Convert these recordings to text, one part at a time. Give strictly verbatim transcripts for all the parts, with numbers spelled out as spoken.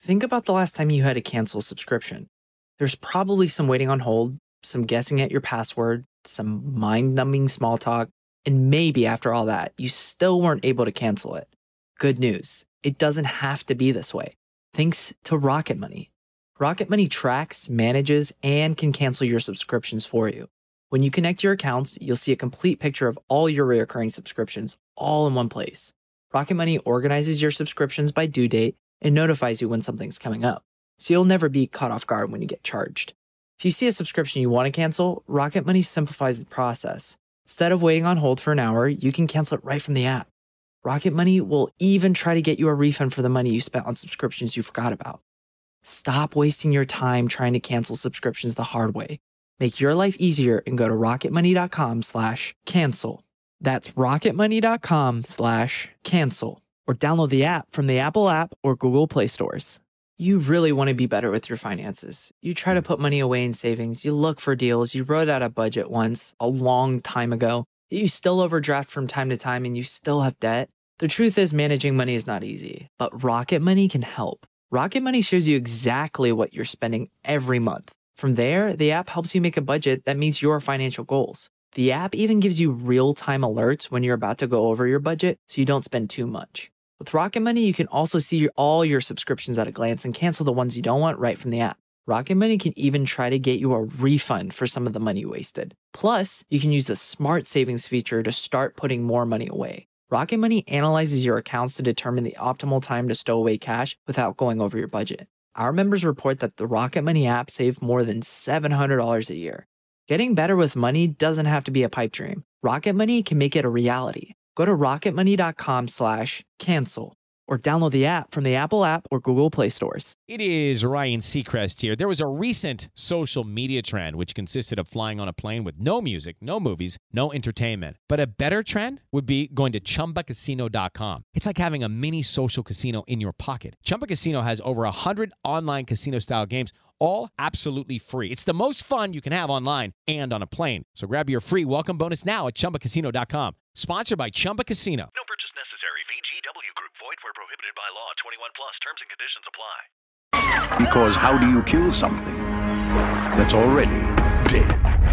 Think about the last time you had to cancel a subscription. There's probably some waiting on hold, some guessing at your password, some mind-numbing small talk, and maybe after all that, you still weren't able to cancel it. Good news, it doesn't have to be this way. Thanks to Rocket Money. Rocket Money tracks, manages, and can cancel your subscriptions for you. When you connect your accounts, you'll see a complete picture of all your recurring subscriptions all in one place. Rocket Money organizes your subscriptions by due date and notifies you when something's coming up, so you'll never be caught off guard when you get charged. If you see a subscription you want to cancel, Rocket Money simplifies the process. Instead of waiting on hold for an hour, you can cancel it right from the app. Rocket Money will even try to get you a refund for the money you spent on subscriptions you forgot about. Stop wasting your time trying to cancel subscriptions the hard way. Make your life easier and go to rocketmoney.com slash cancel. That's rocketmoney.com slash cancel. Or download the app from the Apple app or Google Play stores. You really want to be better with your finances. You try to put money away in savings. You look for deals. You wrote out a budget once a long time ago. You still overdraft from time to time and you still have debt. The truth is managing money is not easy, but Rocket Money can help. Rocket Money shows you exactly what you're spending every month. From there, the app helps you make a budget that meets your financial goals. The app even gives you real-time alerts when you're about to go over your budget so you don't spend too much. With Rocket Money, you can also see your, all your subscriptions at a glance and cancel the ones you don't want right from the app. Rocket Money can even try to get you a refund for some of the money wasted. Plus, you can use the Smart Savings feature to start putting more money away. Rocket Money analyzes your accounts to determine the optimal time to stow away cash without going over your budget. Our members report that the Rocket Money app saved more than seven hundred dollars a year. Getting better with money doesn't have to be a pipe dream. Rocket Money can make it a reality. Go to rocketmoney.com slash cancel or download the app from the Apple app or Google Play stores. It is Ryan Seacrest here. There was a recent social media trend which consisted of flying on a plane with no music, no movies, no entertainment. But a better trend would be going to chumba casino dot com. It's like having a mini social casino in your pocket. Chumba Casino has over one hundred online casino-style games, all absolutely free. It's the most fun you can have online and on a plane. So grab your free welcome bonus now at chumba casino dot com. Sponsored by Chumba Casino. No purchase necessary. V G W Group. Void where prohibited by law. twenty-one plus. Terms and conditions apply. Because how do you kill something that's already dead?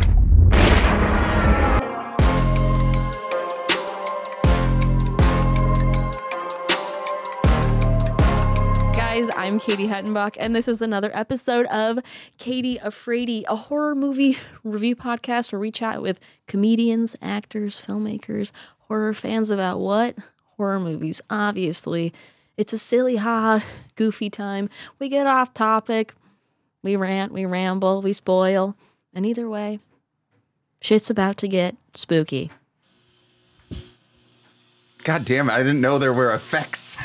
Guys, I'm Katie Hettenbach, and this is another episode of Katie Afraidy, a horror movie review podcast where we chat with comedians, actors, filmmakers, horror fans about what? Horror movies, obviously. It's a silly, ha, goofy time. We get off topic, we rant, we ramble, we spoil, and either way, shit's about to get spooky. God damn it, I didn't know there were effects.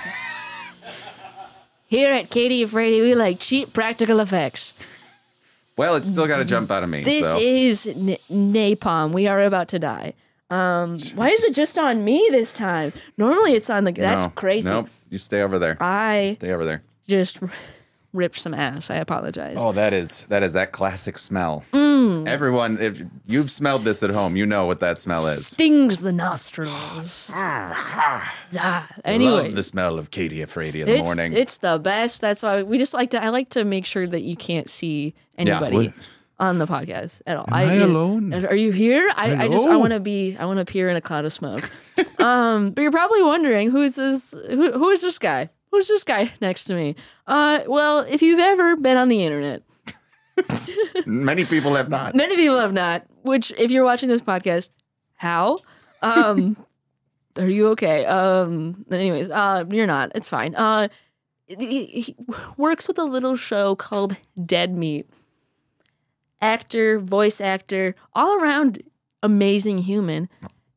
Here at Katie Afraidy, we like cheap practical effects. Well, it's still got to jump out of me. This so. is n- napalm. We are about to die. Um, why is it just on me this time? Normally it's on the... That's no, crazy. Nope, you stay over there. I Stay over there. just r- ripped some ass. I apologize. Oh, that is that is that classic smell. Mm. Everyone, if you've smelled this at home, you know what that smell is. Stings the nostrils. ah, anyway. Love the smell of Katie Afraidy in the it's, morning. It's the best. That's why we just like to... I like to make sure that you can't see anybody. Yeah. On the podcast at all. Am I, I alone? Are you here? I, I just I want to be I want to appear in a cloud of smoke. um, but you're probably wondering who's this? Who, who is this guy? Who's this guy next to me? Uh, well, if you've ever been on the internet, many people have not. Many people have not. Which, if you're watching this podcast, how? Um, are you okay? Um, anyways, uh, you're not. It's fine. Uh, he, he works with a little show called Dead Meat. Actor, voice actor, all around amazing human.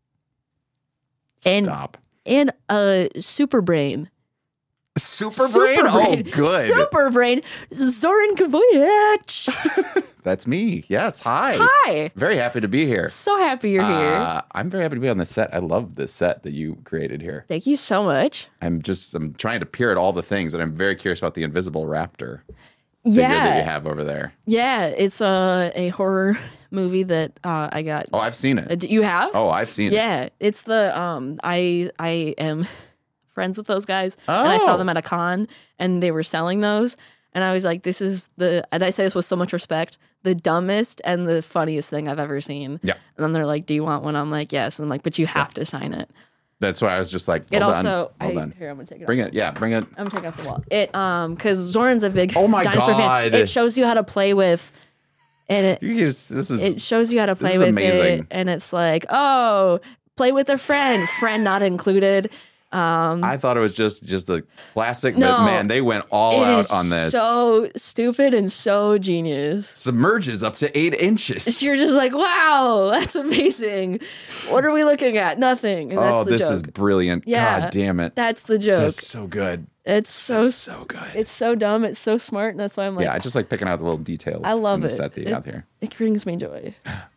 And, Stop. And a super brain. Super brain? Oh, good. Super brain. Zoran Kavoyach. That's me. Yes. Hi. Hi. Very happy to be here. So happy you're uh, here. I'm very happy to be on the set. I love this set that you created here. Thank you so much. I'm just, I'm trying to peer at all the things, and I'm very curious about the invisible raptor. Figure Yeah, that you have over there. Yeah, it's a a horror movie that uh, I got. Oh, I've seen it. Uh, you have? Oh, I've seen yeah, it. Yeah, it's the um. I I am friends with those guys, and I Oh. saw them at a con, and they were selling those. And I was like, this is the, and I say this with so much respect, the dumbest and the funniest thing I've ever seen. Yeah. And then they're like, do you want one? I'm like, yes. And I'm like, but you have to sign it. That's why I was just like, It well also, done. Well I, done. here, I'm going to take it Bring off. it. Yeah, bring it. I'm taking off the wall. It, um, because Zoran's a big Oh my dinosaur God. fan. It shows you how to play with, and it, You just, this is it shows you how to play is with amazing. it. And it's like, oh, play with a friend, friend not included. Um, I thought it was just just the plastic, No. but man, they went all it out is on this. so stupid and so genius. Submerges up to eight inches. So you're just like, wow, that's amazing. What are we looking at? Nothing. And that's oh, the this joke. is brilliant. Yeah. God damn it. That's the joke. That's so good. it's so That's so good. it's so dumb. It's so smart, and that's why I'm like, yeah, I just like picking out the little details. I love in the it. set that you It- have here. it brings me joy.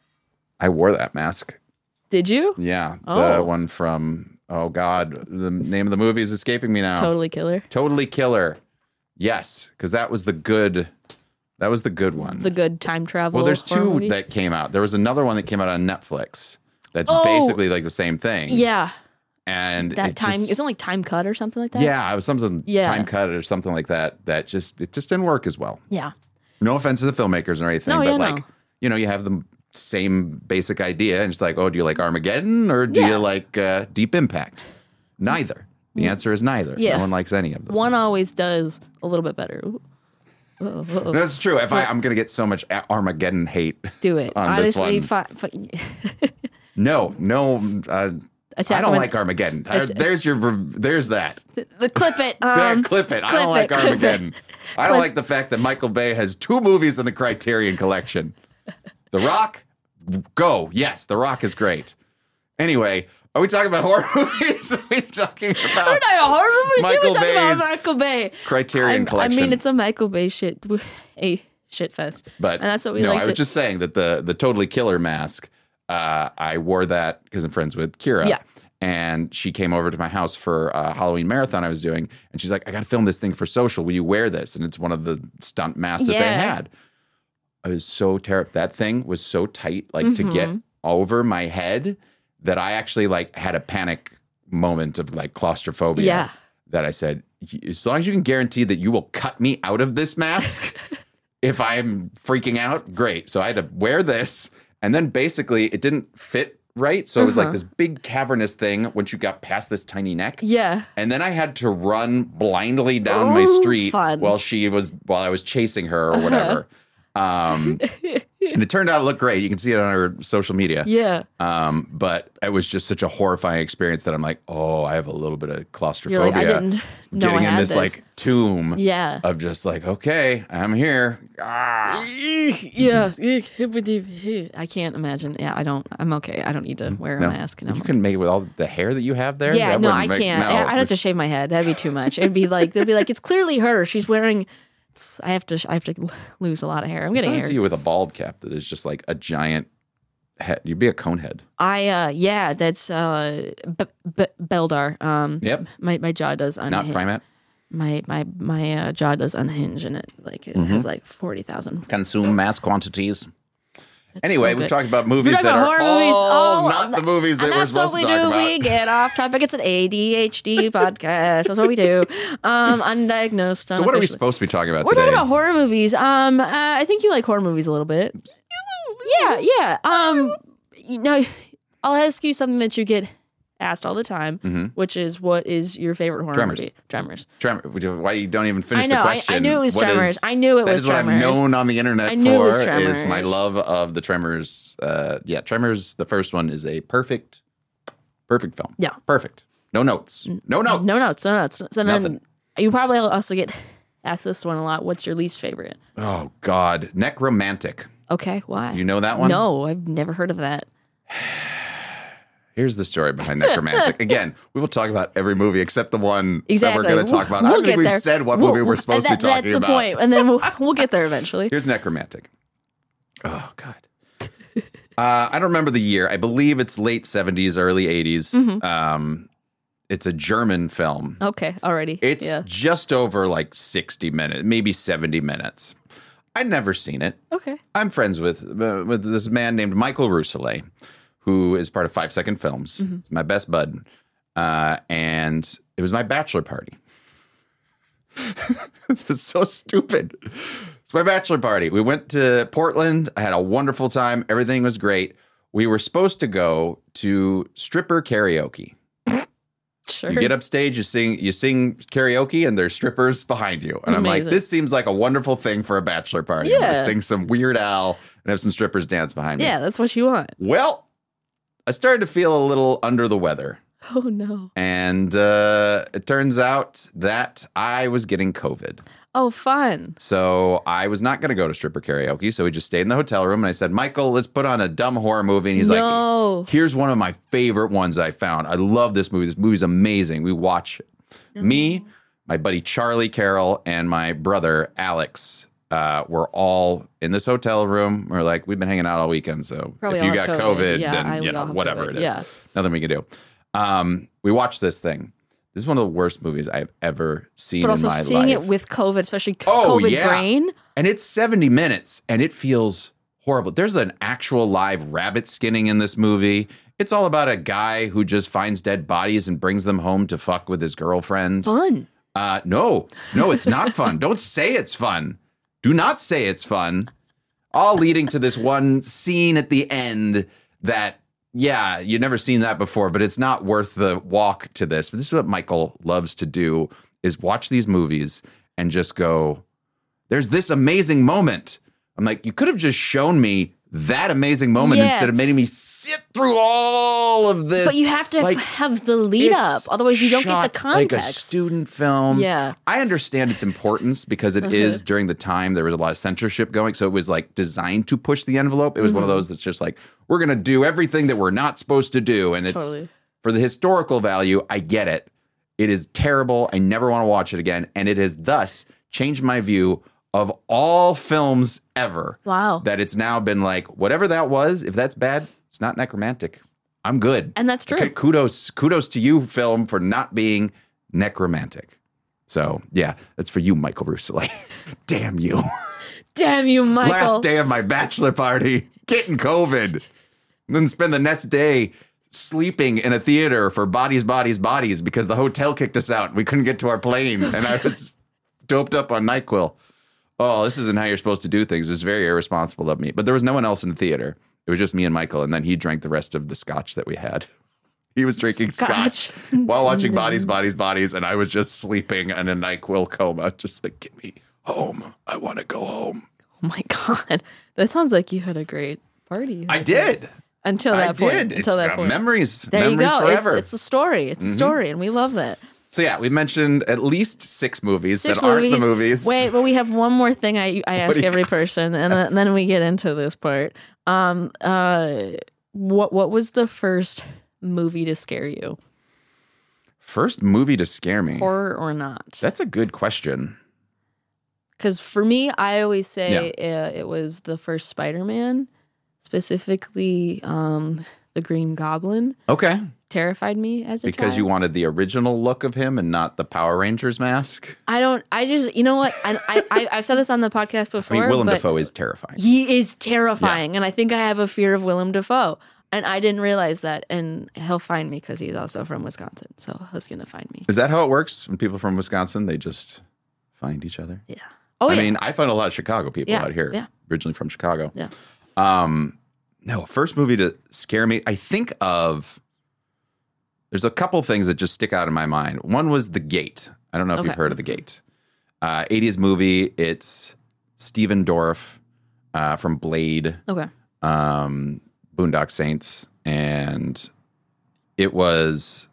I wore that mask. Did you? Yeah, Oh. the one from oh god, the name of the movie is escaping me now. Totally killer. Totally Killer. Yes, because that was the good. That was the good one. The good time travel. well, there's horror two movie. that came out. There was another one that came out on Netflix. That's Oh. basically like the same thing. Yeah, and that it time just- isn't like Time Cut or something like that. Yeah, it was something Yeah. time cut or something like that. That just it just didn't work as well. yeah. No offense to the filmmakers or anything, No, but yeah, like no. you know, you have the same basic idea, and it's like, oh, do you like Armageddon or do Yeah. you like uh, Deep Impact? Neither. The answer is neither. Yeah. No one likes any of those. One movies. always does a little bit better. Ooh. Uh-oh, uh-oh. That's true. If I, I'm going to get so much A- Armageddon hate. Do it. on this Honestly, one. fi- fi- No, no. Uh, Attack I don't on- like Armageddon. Uh, It's- there's your. There's that. the clip it. There, Um, clip it. I clip don't like it, clip it. Armageddon. I don't Clip- like the fact that Michael Bay has two movies in the Criterion Collection. The Rock, go. Yes, The Rock is great. Anyway, are we talking about horror movies? Are we talking about We're not a horror movie. Michael We're talking about Bay's Michael Bay. Criterion I'm- Collection? I mean, it's a Michael Bay shit, a shit fest. But and that's what we no, like I to. was just saying that the the Totally Killer mask. Uh, I wore that because I'm friends with Kira. Yeah. And she came over to my house for a Halloween marathon I was doing, and she's like, "I got to film this thing for social. Will you wear this?" And it's one of the stunt masks that they Yeah. had. I was so terrified. That thing was so tight, like Mm-hmm. to get over my head, that I actually like had a panic moment of like claustrophobia. Yeah. That I said, as long as you can guarantee that you will cut me out of this mask. If I'm freaking out, great. So I had to wear this, and then basically it didn't fit right. So it was like this big cavernous thing once you got past this tiny neck. Yeah. And then I had to run blindly down my Ooh, street fun. while she was while I was chasing her or whatever. Um, and it turned out to look great. You can see it on her social media. Yeah. Um, but it was just such a horrifying experience that I'm like, oh, I have a little bit of You're claustrophobia. like, I didn't know Getting I in had this, this. like tomb Yeah. of just like, okay, I'm here. Ah. Yeah. I can't imagine. Yeah, I don't. I'm okay. I don't need to wear a No. mask. And I'm You can make it with all the hair that you have there. Yeah, That no, wouldn't I make- can't. no. I- I'd have to shave my head. That'd be too much. It'd be like they'd be like, it's clearly her. She's wearing. it's- I have to. I have to lose a lot of hair. I'm It's getting nice hair. to see you with a bald cap that is just like a giant head. You'd be a cone head. I uh yeah, that's uh B- B- Beldar. Um, Yep. My my jaw does unhinge. Not primate. My my my uh, jaw does unhinge, and it like it Mm-hmm. has like forty thousand. Consume mass quantities. Anyway, so we've good. talked about We're movies talking that about are horror movies. all Oh, not the movies that and we're that's supposed what to we talk do. about. We get off topic. It's an A D H D podcast. That's what we do. Um, undiagnosed. So what are we unofficially. supposed to be talking about We're today? talking about horror movies. Um, uh, I think you like horror movies a little bit. Yeah, yeah. Um, you know, I'll ask you something that you get asked all the time, which is, what is your favorite horror Tremors. movie? Tremors. Tremor, why you don't even finish I know, the I- question? I knew it was What Tremors. is- I knew it that was is what I'm Tremors. known on the internet I knew it for was is my Tremors. love of the Tremors. Uh, yeah, Tremors. The first one is a perfect, perfect film. Yeah. perfect. No notes. No notes. No notes, no notes. So then Nothing. you probably also get asked this one a lot. What's your least favorite? Oh God, Necromantic. Okay, why? You know that one? No, I've never heard of that. Here's the story behind Necromantic. Again, we will talk about every movie except the one Exactly. that we're going to talk about. We'll I don't think get we've there. said what We'll- movie we're supposed that- to be talking That's the about. point, and then we'll, we'll get there eventually. Here's Necromantic. Oh God. Uh, I don't remember the year. I believe it's late seventies, early eighties. Mm-hmm. Um, it's a German film. Okay, already. It's yeah. just over like sixty minutes, maybe seventy minutes. I'd never seen it. Okay. I'm friends with uh, with this man named Michael Rousselet, who is part of Five Second Films. Mm-hmm. He's my best bud. uh, and it was my bachelor party. This is so stupid. It's my bachelor party. We went to Portland. I had a wonderful time. Everything was great. We were supposed to go to stripper karaoke. Sure. You get upstage, you sing, you sing karaoke, and there's strippers behind you. And I'm Amazing. like, this seems like a wonderful thing for a bachelor party. I'm Yeah. gonna sing some Weird Al and have some strippers dance behind me. Yeah, that's what you want. Well, I started to feel a little under the weather. Oh, no. And uh, it turns out that I was getting COVID. Oh, fun. So I was not going to go to stripper karaoke. So we just stayed in the hotel room. And I said, Michael, let's put on a dumb horror movie. And he's No. like, here's one of my favorite ones I found. I love this movie. This movie's amazing. We watch it. Me, my buddy Charlie Carroll, and my brother Alex uh, were all in this hotel room. We're like, we've been hanging out all weekend. So Probably if you all got have COVID, COVID. Yeah, I- then we you know, all have whatever COVID. it is. Yeah. Nothing we can do. Um, we watched this thing. This is one of the worst movies I've ever seen But also in my seeing life. it with COVID, especially c- Oh, COVID yeah. brain. And it's seventy minutes and it feels horrible. There's an actual live rabbit skinning in this movie. It's all about a guy who just finds dead bodies and brings them home to fuck with his girlfriend. Fun. Uh, no, no, it's not fun. Don't say it's fun. Do not say it's fun. All leading to this one scene at the end that, yeah, you've never seen that before, but it's not worth the walk to this. But this is what Michael loves to do, is watch these movies and just go, there's this amazing moment. I'm like, you could have just shown me that amazing moment Yeah. instead of making me sit through all of this. But you have to like, have the lead up. it's Otherwise, you don't get the shot like a context. student film. Yeah. I understand its importance because it is during the time there was a lot of censorship going. So it was like designed to push the envelope. It was one of those that's just like, we're going to do everything that we're not supposed to do. And it's Totally. for the historical value. I get it. It is terrible. I never want to watch it again. And it has thus changed my view of all films ever. Wow. That it's now been like, whatever that was, if that's bad, it's not necromantic. I'm good. And that's true. Okay, kudos, kudos to you, film, for not being necromantic. So yeah, that's for you, Michael Russell. Damn you. Damn you, Michael. Last day of my bachelor party, getting COVID. And then spend the next day sleeping in a theater for Bodies, Bodies, Bodies because the hotel kicked us out and we couldn't get to our plane. And I was doped up on NyQuil. Oh, this isn't how you're supposed to do things. It was very irresponsible of me. But there was no one else in the theater. It was just me and Michael. And then he drank the rest of the scotch that we had. He was drinking scotch, Scotch. while watching Bodies, Bodies, Bodies. And I was just sleeping in a NyQuil coma. Just like, get me home. I want to go home. Oh my God. That sounds like you had a great party. I did. Until that I point. did. Until it's that point. memories. There memories you go. forever. Mm-hmm. It's, it's a story. It's a story, and we love that. So yeah, we mentioned at least six movies Six that aren't the movies. Wait, but we have one more thing I I ask do you every got? person, and then, then we get into this part. Um, uh, what what was the first movie to scare you, First movie to scare me. horror or not? That's a good question. Because for me, I always say uh, it was the first Spider-Man, specifically um, the Green Goblin. Okay. Terrified me as a Because child. you wanted the original look of him and not the Power Rangers mask. I don't. I just. You know what? I, I I- I've said this on the podcast I before. mean, Willem but Dafoe is terrifying. He is terrifying, and I think I have a fear of Willem Dafoe, and I didn't realize that. And he'll find me because he's also from Wisconsin, so he's gonna find me. Is that how it works? When people from Wisconsin, they just find each other? Yeah. Oh I yeah. mean, I find a lot of Chicago people Yeah, out here. yeah. Originally from Chicago. yeah. Um, no, first movie to scare me. I think of. There's a couple things that just stick out in my mind. One was The Gate. I don't know if Okay. you've heard of The Gate. Uh, eighties movie. It's Steven Dorff uh, from Blade, Okay. um, Boondock Saints, and it was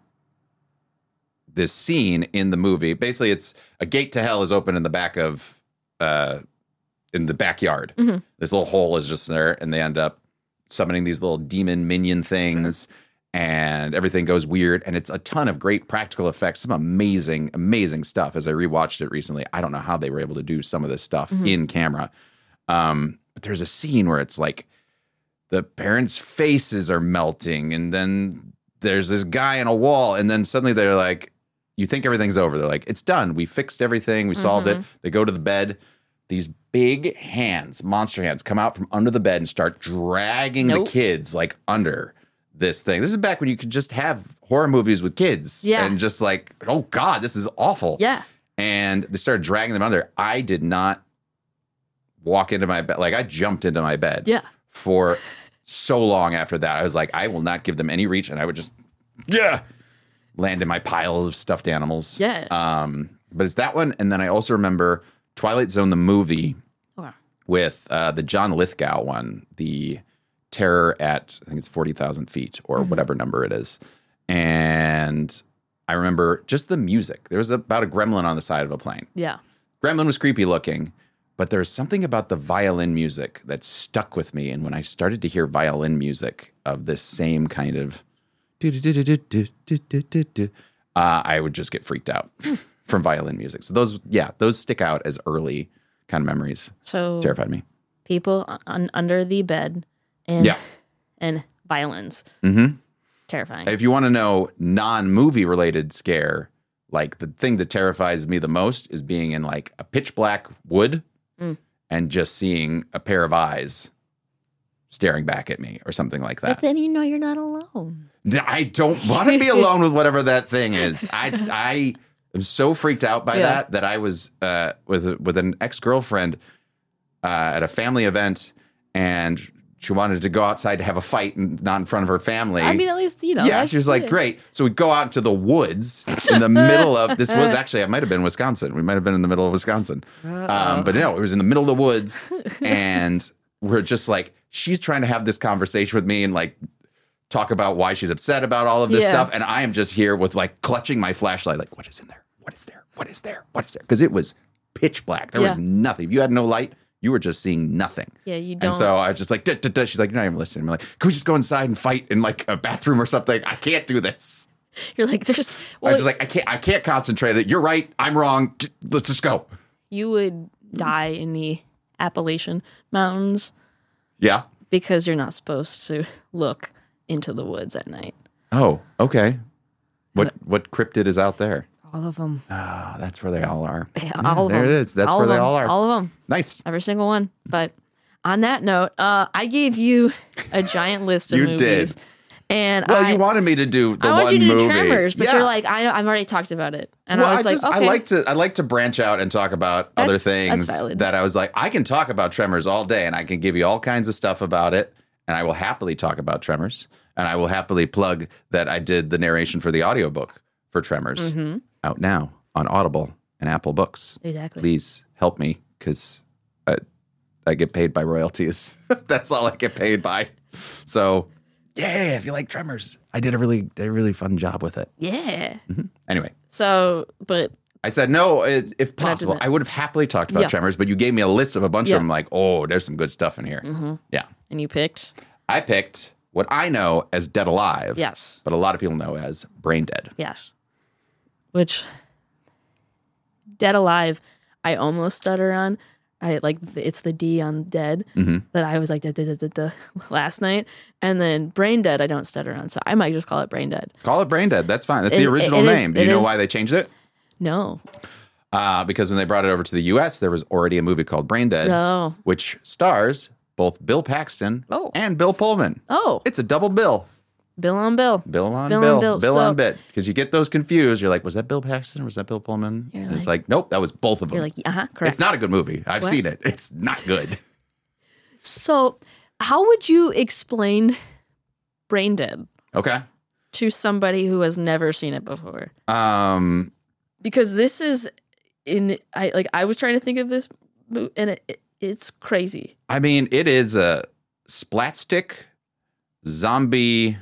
this scene in the movie. Basically, it's a gate to hell is open in the back of, uh, in the backyard. Mm-hmm. This little hole is just there, and they end up summoning these little demon minion things. Sure. And everything goes weird, and it's a ton of great practical effects, some amazing, amazing stuff. As I rewatched it recently, I don't know how they were able to do some of this stuff Mm-hmm. in camera. Um, but there's a scene where it's like the parents' faces are melting, and then there's this guy on a wall, and then suddenly they're like, you think everything's over. They're like, it's done. We fixed everything. We solved Mm-hmm. it. They go to the bed. These big hands, monster hands, come out from under the bed and start dragging Nope. the kids like under this thing. This is back when you could just have horror movies with kids. Yeah. And just like, oh God, this is awful. Yeah. And they started dragging them under. I did not walk into my bed. Like I jumped into my bed Yeah. for so long after that. I was like, I will not give them any reach. And I would just, yeah, land in my pile of stuffed animals. Yeah. Um, but it's that one. And then I also remember Twilight Zone, the movie Okay. with uh, the John Lithgow one, the Terror at, I think it's forty thousand feet or Mm-hmm. whatever number it is. And I remember just the music. There was about a gremlin on the side of a plane. Yeah. Gremlin was creepy looking, but there's something about the violin music that stuck with me. And when I started to hear violin music of this same kind of, uh, I would just get freaked out from violin music. So those, yeah, those stick out as early kind of memories. So Terrified me. people un- under the bed and Yeah. and violins. Mm-hmm. Terrifying. If you want to know non-movie related scare, like the thing that terrifies me the most is being in like a pitch black wood Mm. and just seeing a pair of eyes staring back at me or something like that. But then you know you're not alone. I don't want to be alone with whatever that thing is. I I am so freaked out by Yeah. that that I was uh, with with an ex-girlfriend uh, at a family event, and she wanted to go outside to have a fight and not in front of her family. I mean, at least, you know. yeah, that's she was like, it. great. So we go out into the woods in the middle of, this was actually, it might have been Wisconsin. We might have been in the middle of Wisconsin. Um, but no, it was in the middle of the woods. And we're just like, she's trying to have this conversation with me and like talk about why she's upset about all of this Yeah. stuff. And I am just here with like clutching my flashlight, like, what is in there? What is there? What is there? What is there? Because it was pitch black. There was Yeah. nothing. If you had no light, you were just seeing nothing. Yeah, you don't. And so I was just like, duh, duh, duh. She's like, you're not even listening. I'm like, can we just go inside and fight in like a bathroom or something? I can't do this. You're like, there's. I Well, was just like, I can't, I can't concentrate. You're right. I'm wrong. J- Let's just go. you would die in the Appalachian Mountains Yeah. because you're not supposed to look into the woods at night. Oh, okay. What what cryptid is out there? All of them. Oh, that's where they all are. Yeah, Yeah, all of there them. it is. That's all where of they them. all are. All of them. Nice. Every single one. But on that note, uh, I gave you a giant list of You movies. did. And Well, I, you wanted me to do the I one want you to do movie. Tremors, but Yeah. you're like, I, I've already talked about it. And well, I was I like, just okay. I like to I like to branch out and talk about other That's- things that's valid. that I was like, I can talk about Tremors all day and I can give you all kinds of stuff about it. And I will happily talk about Tremors. And I will happily plug that I did the narration for the audiobook for Tremors Mm-hmm. out now on Audible and Apple Books. Exactly. Please help me because I, I get paid by royalties. That's all I get paid by. So, yeah, if you like Tremors, I did a really, did a really fun job with it. Yeah. Anyway, So, but I said, no, it, if possible. didn't- I would have happily talked about Yeah. Tremors, but you gave me a list of a bunch Yeah. of them like, oh, there's some good stuff in here. Yeah. and you picked I picked what I know as Dead Alive. Yes. But a lot of people know as Brain Dead. yes, which Dead Alive, I almost stutter on. I like it's the D on Dead Mm-hmm. that I was like da, da, da, da, da, last night, and then Brain Dead I don't stutter on, so I might just call it Brain Dead. Call it Brain Dead. That's fine. That's It- the original it is- name. Do you it know is- why they changed it? No, Uh, because when they brought it over to the U S, there was already a movie called Brain Dead, no, which stars both Bill Paxton Oh. and Bill Pullman. oh, It's a double bill. Bill on Bill. Bill on Bill Bill. on Bill. Bill So- on bit. Because you get those confused. You're like, was that Bill Paxton or was that Bill Pullman? You're And it's like- like, nope, that was both of them. You're like, uh huh, correct. It's not a good movie. I've What? seen it. It's not good. So, how would you explain Brain Dead Okay. to somebody who has never seen it before? Um, Because this is in I like I was trying to think of this mo- and it, it, it's crazy. I mean, it is a splatstick zombie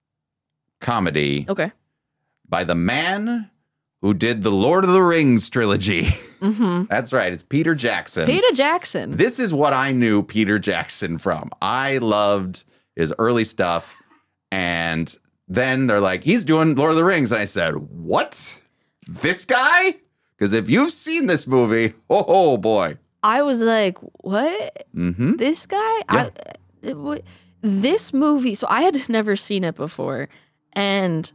comedy Okay. by the man who did the Lord of the Rings trilogy. Mm-hmm. That's right. It's Peter Jackson. Peter Jackson. This is what I knew Peter Jackson from. I loved his early stuff. And then they're like, he's doing Lord of the Rings. And I said, what? This guy? Because if you've seen this movie, oh, oh boy. I was like, what? Mm-hmm. This guy? I, it, what- this movie. So I had never seen it before, and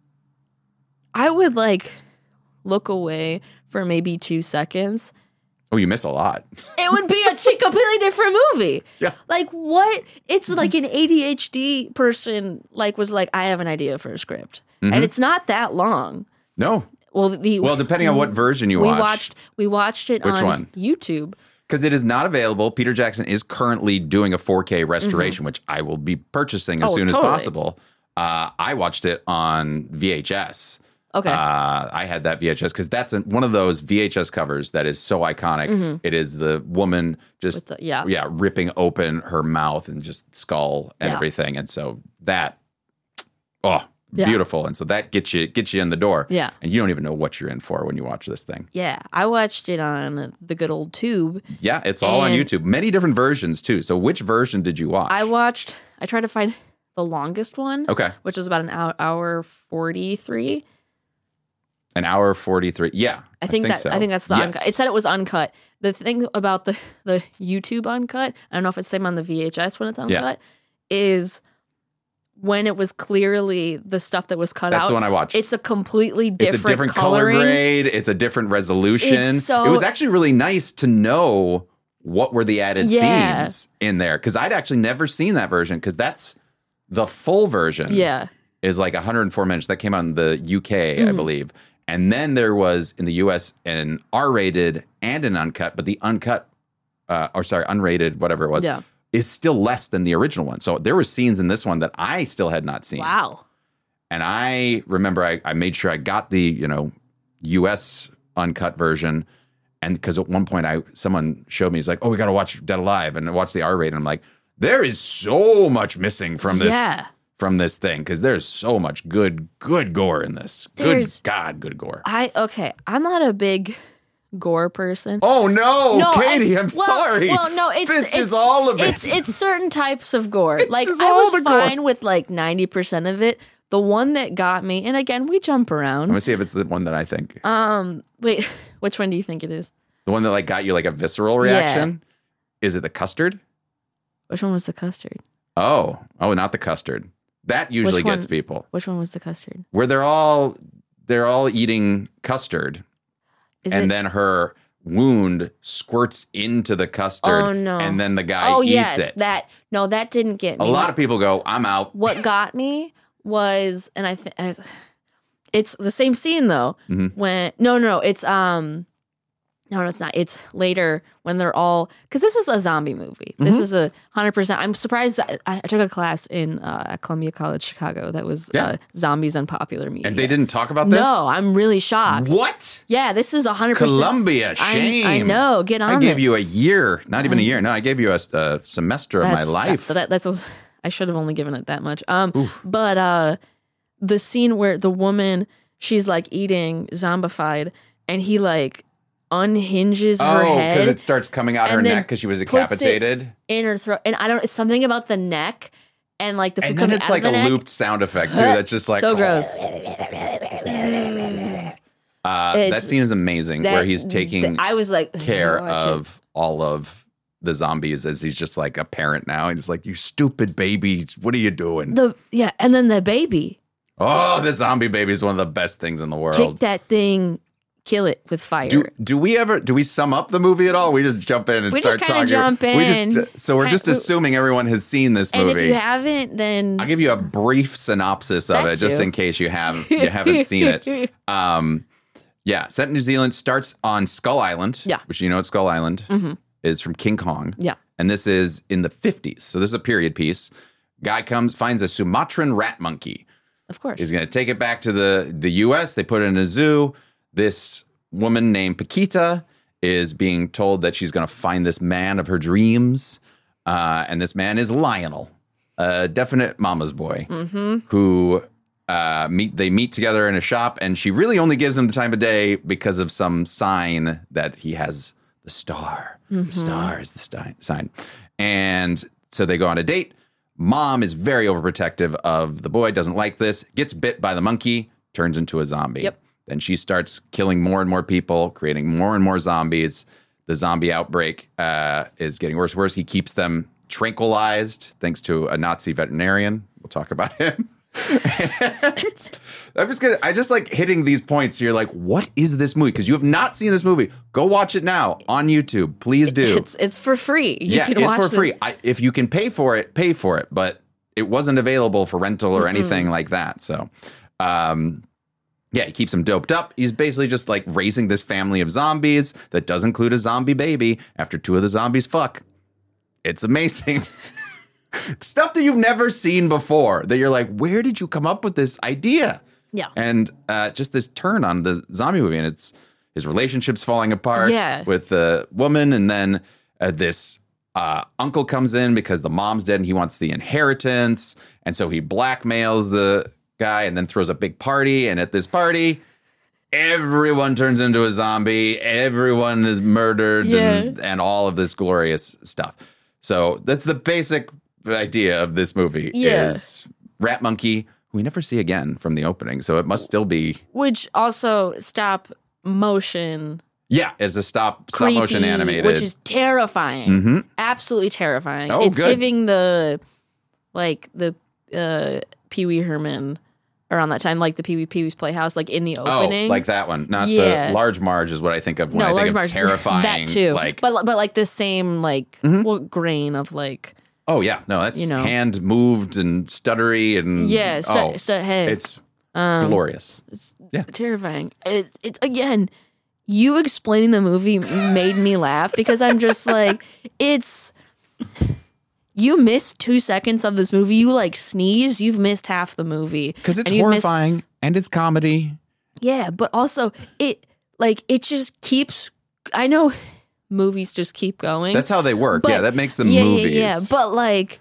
I would like look away for maybe two seconds, Oh, you miss a lot. it would be a ch- completely different movie. Yeah. Like what? It's like an A D H D person like was like, I have an idea for a script. Mm-hmm. And it's not that long. No. Well, the Well, depending on what version you we watch. watched we watched it Which on one? YouTube. Because it is not available. Peter Jackson is currently doing a four K restoration, mm-hmm. which I will be purchasing as Oh, soon totally. as possible. Uh, I watched it on V H S. Okay. Uh, I had that V H S because that's a, one of those V H S covers that is so iconic. Mm-hmm. It is the woman just With the- yeah. yeah ripping open her mouth and just skull and Yeah. everything, and so that oh Yeah. beautiful, and so that gets you gets you in the door. Yeah. and you don't even know what you're in for when you watch this thing. Yeah, I watched it on the good old tube. Yeah, it's all on And- YouTube. Many different versions too. So which version did you watch? I watched. I tried to find the longest one. Okay. Which was about an hour, hour forty-three. An hour forty-three. Yeah, I think, that so. I think that's the Yes. uncut. It said it was uncut. The thing about the the YouTube uncut, I don't know if it's the same on the V H S when it's uncut, is when it was clearly the stuff that was cut That's out. the one I watched. It's a completely different. It's a different coloring. color grade. It's a different resolution. It's so- it was actually really nice to know what were the added Yeah. scenes in there because I'd actually never seen that version because that's the full version. Yeah. Is like one hundred four minutes. That came out in the U K, Mm-hmm. I believe. And then there was in the U S an R-rated and an uncut, but the uncut, uh, or sorry, unrated, whatever it was, Yeah. is still less than the original one. So there were scenes in this one that I still had not seen. Wow. And I remember I, I made sure I got the, you know, U S uncut version. And because at one point I someone showed me, he's like, oh, we got to watch Dead Alive. And I watched the R-rated. And I'm like, there is so much missing from this. Yeah. From this thing, because there's so much good, good gore in this. There's- good God, good gore. I okay. I'm not a big gore person. Oh no, No, Katie, it's- I'm well, sorry. Well, no, it's this it's, is all of it. It's it's certain types of gore. This like is I all was the gore. fine with like ninety percent of it. The one that got me, and again, we jump I'm around. gonna see if it's the one that I think. Um, wait, which one do you think it is? the one that like got you like a visceral reaction. Is it the custard? Which one was the custard? Oh, oh, not the custard. That usually Which one? gets people. Which one was the custard? Where they're all they're all eating custard, Is and it? then her wound squirts into the custard. Oh, no. And then the guy oh eats yes, it. that no, that didn't get a me. lot of people go, I'm out. What got me was, and I think it's the same scene though. Mhm. When no, no, no, it's um, no, no, it's not. It's later when they're all because this is a zombie movie. This Mm-hmm. is a hundred percent. I'm surprised. I, I took a class in uh, at Columbia College, Chicago. That was Yeah. uh, zombies and popular media. And they didn't talk about this? No, I'm really shocked. What? Yeah, this is a hundred percent. Columbia, I- shame. I know. Get on I gave it. you a year, not even a year. No, I gave you a, a semester of my That's- life. That, that, that's I should have only given it that much. Um, but uh, the scene where the woman she's like eating zombified, and he like unhinges her oh, head because it starts coming out and her then neck because she was puts it decapitated. in her throat, and I don't. It's something about the neck and like the food And then coming it's out like of a the neck. looped sound effect too. That's just like so gross. Uh, that It's- scene is amazing That- where he's taking th- I was like care watch it. of all of the zombies as he's just like a parent now. And he's like, you stupid babies, what are you doing? the yeah, and then the baby Oh, the zombie baby is one of the best things in the kick world. that thing, kill it with fire. Do do we ever do we sum up the movie at all? We just jump in and We just start kinda talking. jump We just in. so we're just Kind- assuming everyone has seen this and movie. if you haven't, then I'll give you a brief synopsis of That it, just too. in case you have you haven't seen it. Um, yeah, set in New Zealand, starts on Skull Island. Yeah. Which you know what Skull Island Mhm. is from King Kong. Yeah. And this is in the fifties. So this is a period piece. Guy comes, finds a Sumatran rat monkey. of course. He's going to take it back to the, the U S. They put it in a zoo. This woman named Paquita is being told that she's going to find this man of her dreams. Uh, and this man is Lionel, a definite mama's boy who uh, meet. They meet together in a shop. And she really only gives him the time of day because of some sign that he has the star. The star is the sti- sign. And so they go on a date. Mom is very overprotective of the boy, doesn't like this, gets bit by the monkey, turns into a zombie. Yep. Then she starts killing more and more people, creating more and more zombies. The zombie outbreak uh, is getting worse and worse. He keeps them tranquilized thanks to a Nazi veterinarian. We'll talk about him I'm just gonna. I just like hitting these points. So you're like, what is this movie? Because you have not seen this movie. Go watch it now on YouTube. Please do. It's it's for free. You yeah, can it's watch for the- free. I, if you can pay for it, pay for it. But it wasn't available for rental or anything like that. So, um, yeah, he keeps him doped up. He's basically just like raising this family of zombies that does include a zombie baby after two of the zombies fuck. It's amazing. Stuff that you've never seen before that you're like, where did you come up with this idea? Yeah. And uh, just this turn on the zombie movie, and it's his relationships falling apart Yeah. with the woman, and then uh, this uh, uncle comes in because the mom's dead and he wants the inheritance, and so he blackmails the guy and then throws a big party, and at this party, everyone turns into a zombie, everyone is murdered, and, and all of this glorious stuff. So that's the basic idea of this movie Yeah. is Rat Monkey, who we never see again from the opening, so it must still be Which also stop motion yeah, it's a stop stop creepy, motion animated, which is terrifying. Mm-hmm. Absolutely terrifying. Oh, it's good. giving the like the uh, Pee Wee Herman around that time, like the Pee Wee Pee Wee's Playhouse, like in the opening. oh, like that one, not Yeah. the Large Marge is what I think of when no, I Large think Marge, of terrifying. that too. Like, but but like the same like Mhm. well, grain of like oh yeah, no, that's you know. hand moved and stuttery and yeah, stu- oh, stu- hey, it's um, glorious. It's Yeah. terrifying. It, it's again, you explaining the movie made me laugh because I'm just like, it's. You missed two seconds of this movie. You like sneeze. You've missed half the movie Because it's And you've missed- horrifying and it's comedy. yeah, but also it like it just keeps. I know movies just keep going. That's how they work. But- yeah, that makes them yeah, movies. Yeah, yeah, but like,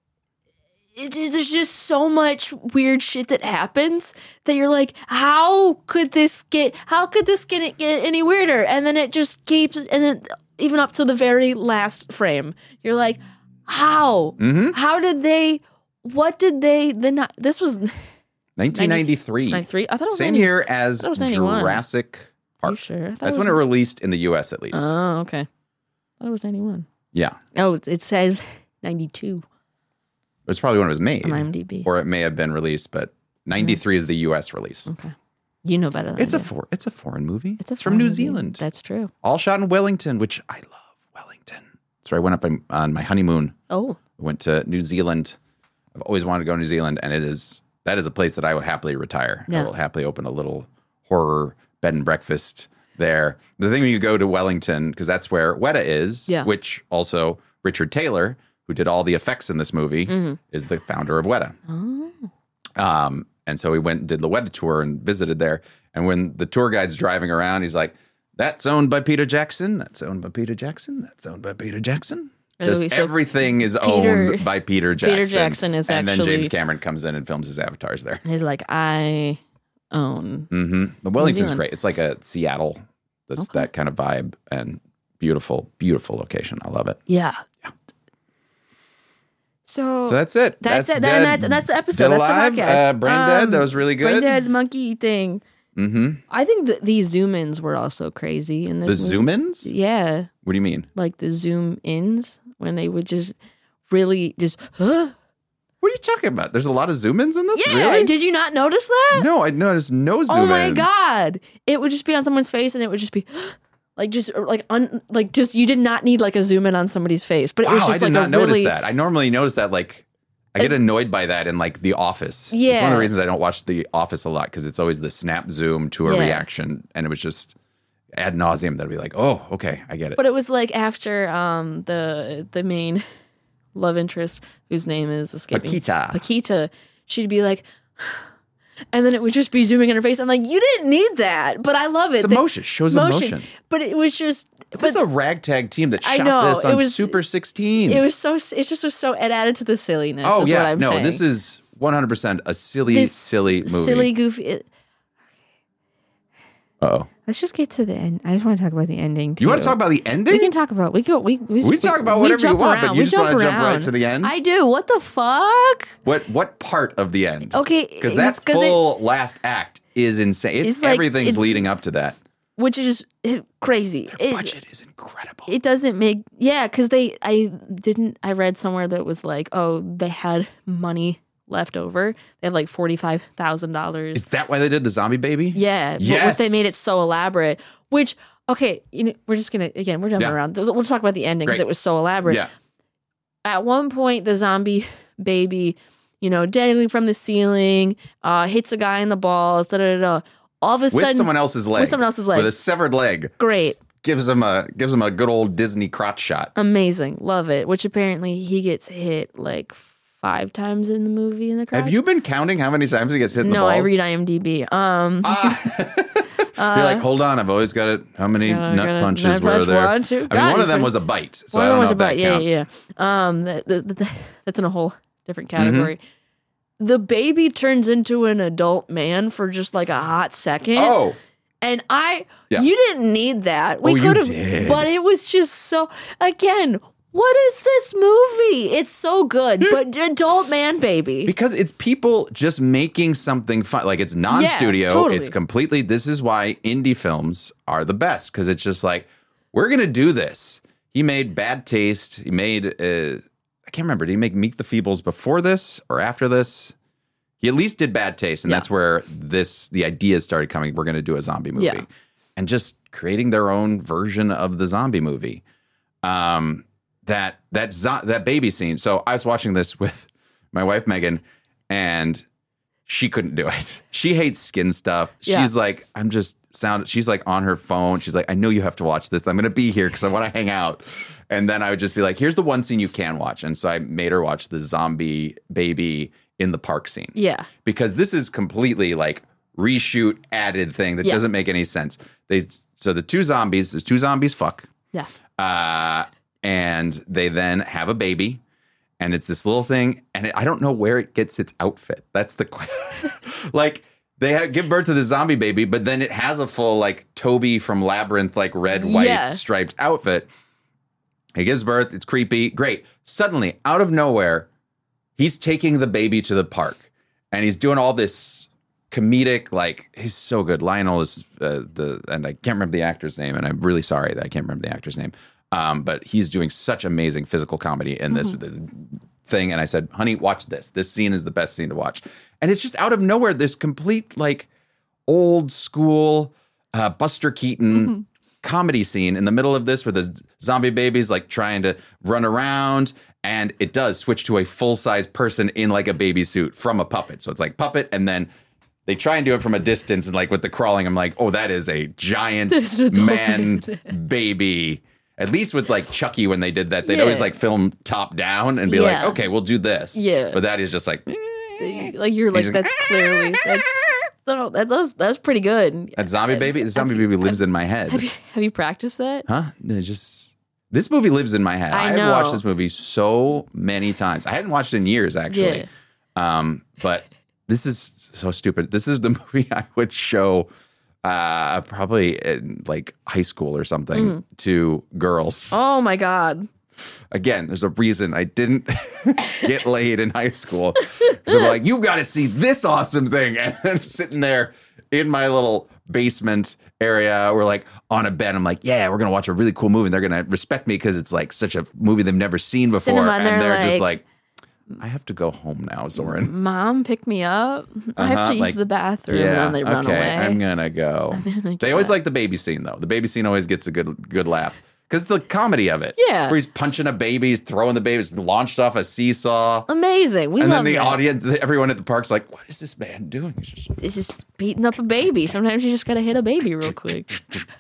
it, there's just so much weird shit that happens that you're like, how could this get? How could this get get any weirder? And then it just keeps, and then even up to the very last frame, you're like, how? Mhm. How did they? What did they? The not this was nineteen ninety-three. ninety-three. I thought it was Same ninety year as thought it was ninety-one. Jurassic Are you Park. sure? I thought That's it when it was, released in the U S at least. Oh, okay. I thought it was ninety-one. yeah. Oh, it, it says ninety-two It's probably when it was made. on IMDb. Or it may have been released, but ninety-three is the U S release. Okay. You know better than It's I a do. for, it's a foreign movie. It's, a from foreign New movie. Zealand. That's true. All shot in Wellington, which I love Wellington. That's where I went up on, on my honeymoon. Oh, I went to New Zealand. I've always wanted to go to New Zealand, and it is that is a place that I would happily retire. I Yeah. will happily open a little horror bed and breakfast there. The thing when you go to Wellington, because that's where Weta is, Yeah. which also Richard Taylor, who did all the effects in this movie, Mm-hmm. is the founder of Weta. Oh. Um, and so we went and did the Weta tour and visited there. And when the tour guide's driving around, he's like, "That's owned by Peter Jackson. That's owned by Peter Jackson. That's owned by Peter Jackson." Just Oh, so everything is Peter- owned by Peter Jackson. Peter Jackson is and then actually- James Cameron comes in and films his avatars there. he's like, I own. Mm-hmm. But Wellington's Zealand. great. It's like a Seattle, that's that kind of vibe and beautiful, beautiful location. I love it. Yeah. So, So that's it. that's, it. dead. Then that's that's the episode. Dead That's Alive, the podcast. Uh, Brain Dead. That was really good. Brain dead monkey thing. Mm-hmm. I think that these zoom ins were also crazy in The this. movie. zoom ins? Yeah, What do you mean? like the zoom ins when they would just really just. Huh? What are you talking about? There's a lot of zoom ins in this? Yeah. Really? Did you not notice that? No, I noticed no zoom Oh ins. my god! It would just be on someone's face, and it would just be like just like un like just you did not need like a zoom in on somebody's face, but it Wow, was I just did like not a notice really that. I normally notice that like I get It's- annoyed by that in like The Office. It's one Yeah. of the reasons I don't watch The Office a lot because it's always the snap zoom to a Yeah. reaction, and it was just ad nauseum that'd be like, oh, okay, I get it. But it was like after um the the main love interest whose name is escaping Paquita. Paquita, she'd be like, and then it would just be zooming in her face. I'm like, you didn't need that, but I love it. It's The- emotion. Shows emotion. But it was just. This But is a ragtag team that I shot know, this it on was- Super sixteen. it was so. It just was so. It added to the silliness. oh is yeah, what I'm no, saying. this is one hundred percent a silly, This silly movie. silly, goofy. It, Uh-oh. let's just get to the end. I just want to talk about the ending. Too. You want to talk about the ending? We can talk about. We go. We we, We talk about whatever you jump want, but around. you We just wanna jump right around. to the end? I do. What the fuck? What what part of the end? Okay, Because that it's 'cause it- full last act is insane. It's, It's like- everything's it's- leading up to that. Which is eh, crazy. It, Budget is incredible. it doesn't make yeah, because they I didn't I read somewhere that was like, oh, they had money left over. They have like forty-five thousand dollars. Is that why they did the zombie baby? Yeah. Yes. But they made it so elaborate, which, okay, you know, we're just going to, again, we're jumping Yeah. around. We'll talk about the ending because Great. it was so elaborate. Yeah. At one point, the zombie baby, you know, dangling from the ceiling, uh, hits a guy in the balls, da da da. da. All of a With sudden, someone else's leg. with someone else's leg. With a severed leg. Great. S- Gives him a gives him a good old Disney crotch shot. Amazing. Love it. Which apparently he gets hit like five times in the movie in the crotch. Have you been counting how many times he gets hit in the No, balls? I read IMDb. Um, Ah. You're like, hold on, I've always got it. How many Yeah, I nut got a punches nut were punch, there? one, two. I mean, God, one he's of them pretty- was a bite, so one I of them don't know was if that about- yeah, counts. yeah, yeah. Um, the, the, the, the, that's in a whole different Mm-hmm. category. The baby turns into an adult man for just like a hot second. Oh, And I, Yeah. you didn't need that. We Oh, you could have, did. but it was just so, again, what is this movie? It's so good, but adult man baby. because it's people just making something fun. Like it's non-studio. Yeah, totally. It's completely. This is why indie films are the best because it's just like we're gonna do this. He made Bad Taste. He made. Uh, I can't remember. Did he make Meet the Feebles before this or after this? He at least did Bad Taste, and Yeah. that's where this the ideas started coming. We're gonna do a zombie movie, Yeah. and just creating their own version of the zombie movie. Um. That that zo- that baby scene. So I was watching this with my wife Megan, and she couldn't do it. She hates skin stuff. Yeah. She's like, I'm just sound. She's like on her phone. She's like, I know you have to watch this. I'm gonna be here because I want to hang out. And then I would just be like, here's the one scene you can watch. And so I made her watch the zombie baby in the park scene. Yeah. Because this is completely like reshoot added thing that Yeah. doesn't make any sense. They so the two zombies, the two zombies fuck. Yeah. Uh, and they then have a baby, and it's this little thing, and it, I don't know where it gets its outfit. That's the question. Like they have, give birth to the zombie baby, but then it has a full like Toby from Labyrinth, like red, white Yeah. striped outfit. He gives birth. It's creepy. Great. Suddenly, out of nowhere, he's taking the baby to the park, and he's doing all this comedic, like he's so good. Lionel is uh, the, and I can't remember the actor's name, and I'm really sorry that I can't remember the actor's name. Um, but he's doing such amazing physical comedy in this thing. And I said, honey, watch this. This scene is the best scene to watch. And it's just out of nowhere, this complete like old school uh, Buster Keaton comedy scene in the middle of this where the zombie baby's like trying to run around. And it does switch to a full size person in like a baby suit from a puppet. So it's like puppet. And then they try and do it from a distance. And like with the crawling, I'm like, oh, that is a giant This is adult man baby. At least with like Chucky, when they did that, they'd always Yeah. like film top down and be Yeah. like, okay, we'll do this. Yeah. But that is just like, Like you're like, He's like, that's clearly, that's, no, that, that's, that's pretty good. that zombie baby, the zombie baby lives in my head. Have you, have you practiced that? Huh? It's just, this movie lives in my head. I have know. watched this movie so many times. I hadn't watched it in years, actually. Yeah. Um, but this is so stupid. This is the movie I would show uh, probably in like high school or something to girls. Oh my God. Again, there's a reason I didn't get laid in high school. So I'm like, you've got to see this awesome thing. And I'm sitting there in my little basement area. We're like on a bed. I'm like, yeah, we're going to watch a really cool movie. And they're going to respect me because it's like such a movie they've never seen before. Cinema, and they're they're just like- like, I have to go home now, Zoran. Mom, pick me up. I have Uh-huh, to use like, the bathroom. Yeah, and then they run okay, away. I'm gonna go. gonna They always go. like the baby scene though. The baby scene always gets a good good laugh because the comedy of it. Yeah. where he's punching a baby, he's throwing the baby, he's launched off a seesaw, Amazing. We and love then the that. audience, everyone at the park's like, "What is this man doing?" He's just, It's just beating up a baby. Sometimes you just gotta hit a baby real quick.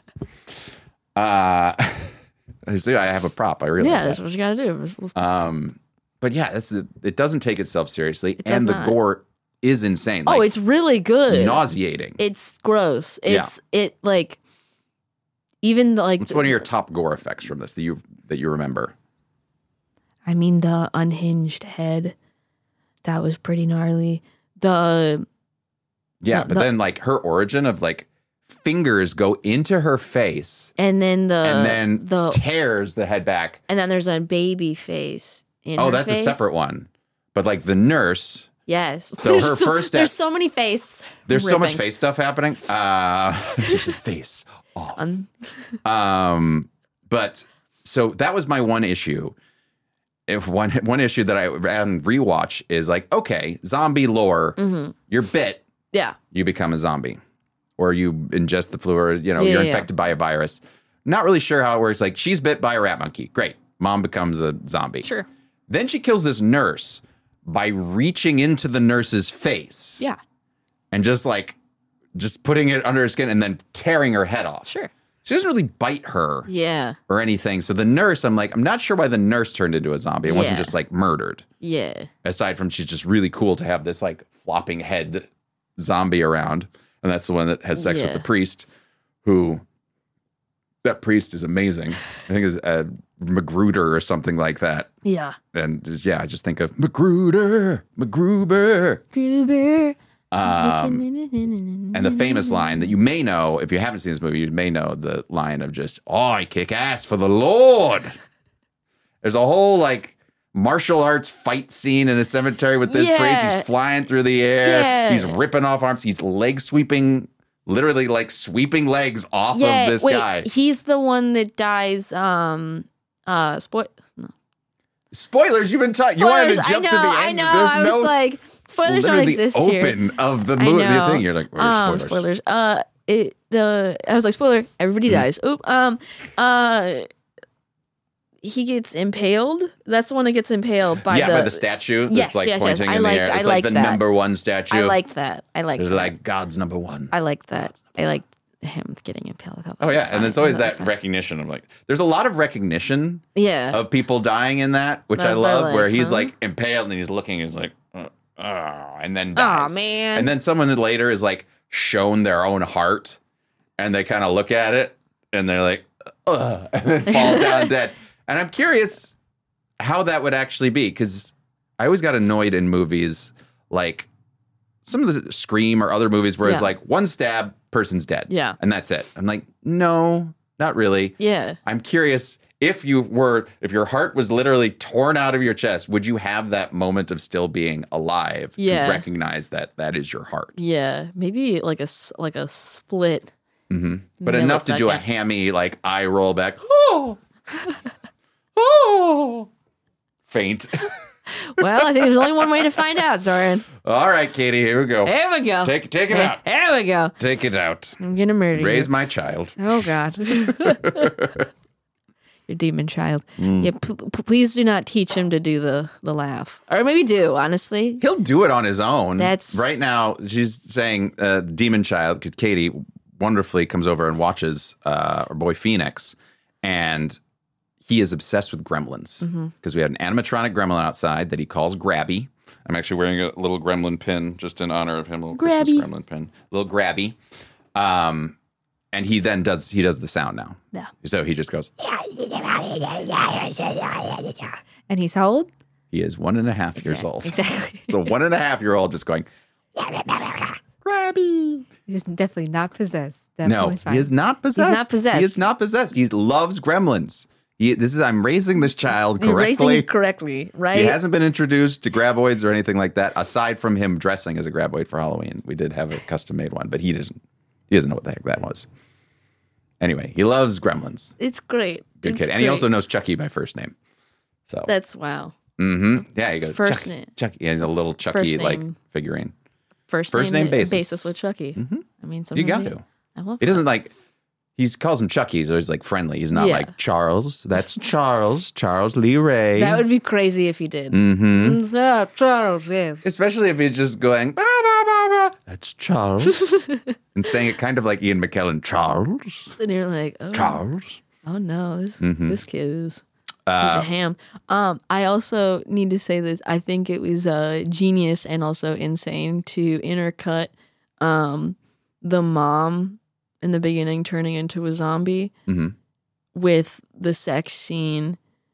uh, I see, I have a prop. I realize Yeah, that. that's what you gotta do. It's- Um, but yeah, that's the, it. Doesn't take itself seriously, does and the not. gore is insane. oh, Like, it's really good. nauseating. It's gross. Yeah. It's it like even the, like What's one of your top gore effects from this that you that you remember? I mean the unhinged head. That was pretty gnarly. The Yeah, The- but the- then like her origin of like fingers go into her face and then the and then the tears the head back. and then there's a baby face in Oh, her that's face. a separate one. But like the nurse, Yes. So There's her first step- There's so many face. there's so much rippings. face stuff happening. Uh, just a face off. Um, Um, but so that was my one issue. if one one issue that I on rewatch is like, okay, zombie lore, Mm-hmm. you're bit, Yeah. you become a zombie, or you ingest the flu, or you know Yeah, you're yeah, infected by a virus. Not really sure how it works. Like she's bit by a rat monkey. Great, mom becomes a zombie. Sure. Then she kills this nurse by reaching into the nurse's face Yeah. and just like just putting it under her skin and then tearing her head off. Sure. She doesn't really bite her Yeah. or anything. So the nurse, I'm like, I'm not sure why the nurse turned into a zombie. It wasn't Yeah. just like murdered. Yeah. Aside from she's just really cool to have this like flopping head zombie around. And that's the one that has sex Yeah. with the priest, who that priest is amazing. I think is uh, Magruder or something like that. Yeah. And yeah, I just think of Magruder, Magruber. Gruber. Um, and the famous line that you may know, if you haven't seen this movie, you may know the line of just, oh, I kick ass for the Lord. There's a whole like martial arts fight scene in a cemetery with this Yeah. priest. He's flying through the air. Yeah. He's ripping off arms. He's leg sweeping, literally like sweeping legs off Yeah. of this wait, guy. he's the one that dies. Um. Uh. Spoil. No. Spoilers, you've been talking. You wanted to Spoilers, jump I know, to the I end. know. There's I was no like, spoilers don't literally exist open here. of the I movie. The know. thing you're like, where's Um, spoilers? spoilers. Uh, it the I was like, spoiler. Everybody Hmm. dies. Oop. Um. Uh. He gets impaled. That's the one that gets impaled by yeah, the. by the statue that's Yes, like yes, yes. pointing I in liked- the air. I It's like liked the that. number one statue. I liked that. I liked. It's that. like God's number one. I liked that. I liked him getting impaled. I thought that Oh was yeah, and funny. there's always I thought that was funny. recognition of like, there's a lot of recognition Yeah. of people dying in that, which I They're love, like, where he's huh? like impaled and he's looking, he's like, uh, uh, and then Aw, dies. man. And then someone later is like shown their own heart, and they kind of look at it, and they're like, uh, and then fall down dead. And I'm curious how that would actually be, because I always got annoyed in movies like some of the Scream or other movies where it's Yeah. like one stab, person's dead. Yeah. And that's it. I'm like, no, not really. Yeah. I'm curious if you were, if your heart was literally torn out of your chest, would you have that moment of still being alive Yeah. to recognize that that is your heart? Yeah. Maybe like a s- like a split. hmm But enough to do a Millisecond. hammy, like eye roll back. Oh, oh, faint. Well, I think there's only one way to find out, Zoran. All right, Katie, here we go. There we go. Take, take it There- out. There we go. Take it out. I'm gonna murder Raise you. my child. Oh God. Your demon child. Mm. Yeah. P- p- please do not teach him to do the the laugh, or maybe do. Honestly. He'll do it on his own. That's- right now. She's saying, uh, "Demon Child," because Katie wonderfully comes over and watches uh, our boy Phoenix, and he is obsessed with gremlins because Mm-hmm. we had an animatronic gremlin outside that he calls Grabby. I'm actually wearing a little gremlin pin just in honor of him. A little Grabby. Christmas gremlin pin, little Grabby. Um, and he then does he does the sound now. Yeah. So he just goes. And he's how old? He is one and a half years old. Exactly. So one and a half year old just going. Grabby. He's definitely not possessed. No, Definitely fine. he is not possessed. not possessed. He is not possessed. He loves gremlins. He, this is I'm raising this child You're raising correctly. it correctly, right? He hasn't been introduced to graboids or anything like that, aside from him dressing as a graboid for Halloween. We did have a custom made one, but he doesn't. He doesn't know what the heck that was. Anyway, he loves gremlins. It's great. Good It's kid, and he great. also knows Chucky by first name. So, That's wow. hmm yeah, he goes First Chucky. name. Chucky. Yeah, he's a little Chucky First like name. figurine. First, First name, name basis. basis with Chucky. I mean, You sometimes got you- to. I love He that. doesn't like. He calls him Chucky, so he's like friendly. He's not Yeah. like Charles. That's Charles. Charles Lee Ray. That would be crazy if he did. Mm-hmm. Yeah, Charles, yes. Especially if he's just going, "Bah, bah, bah, bah." That's Charles. And saying it kind of like Ian McKellen, Charles. And you're like, oh, Charles. oh no, this Mm-hmm. this kid is Uh, he's a ham. Um, I also need to say this. I think it was uh, genius and also insane to intercut um, the mom in the beginning turning into a zombie Mhm. with the sex scene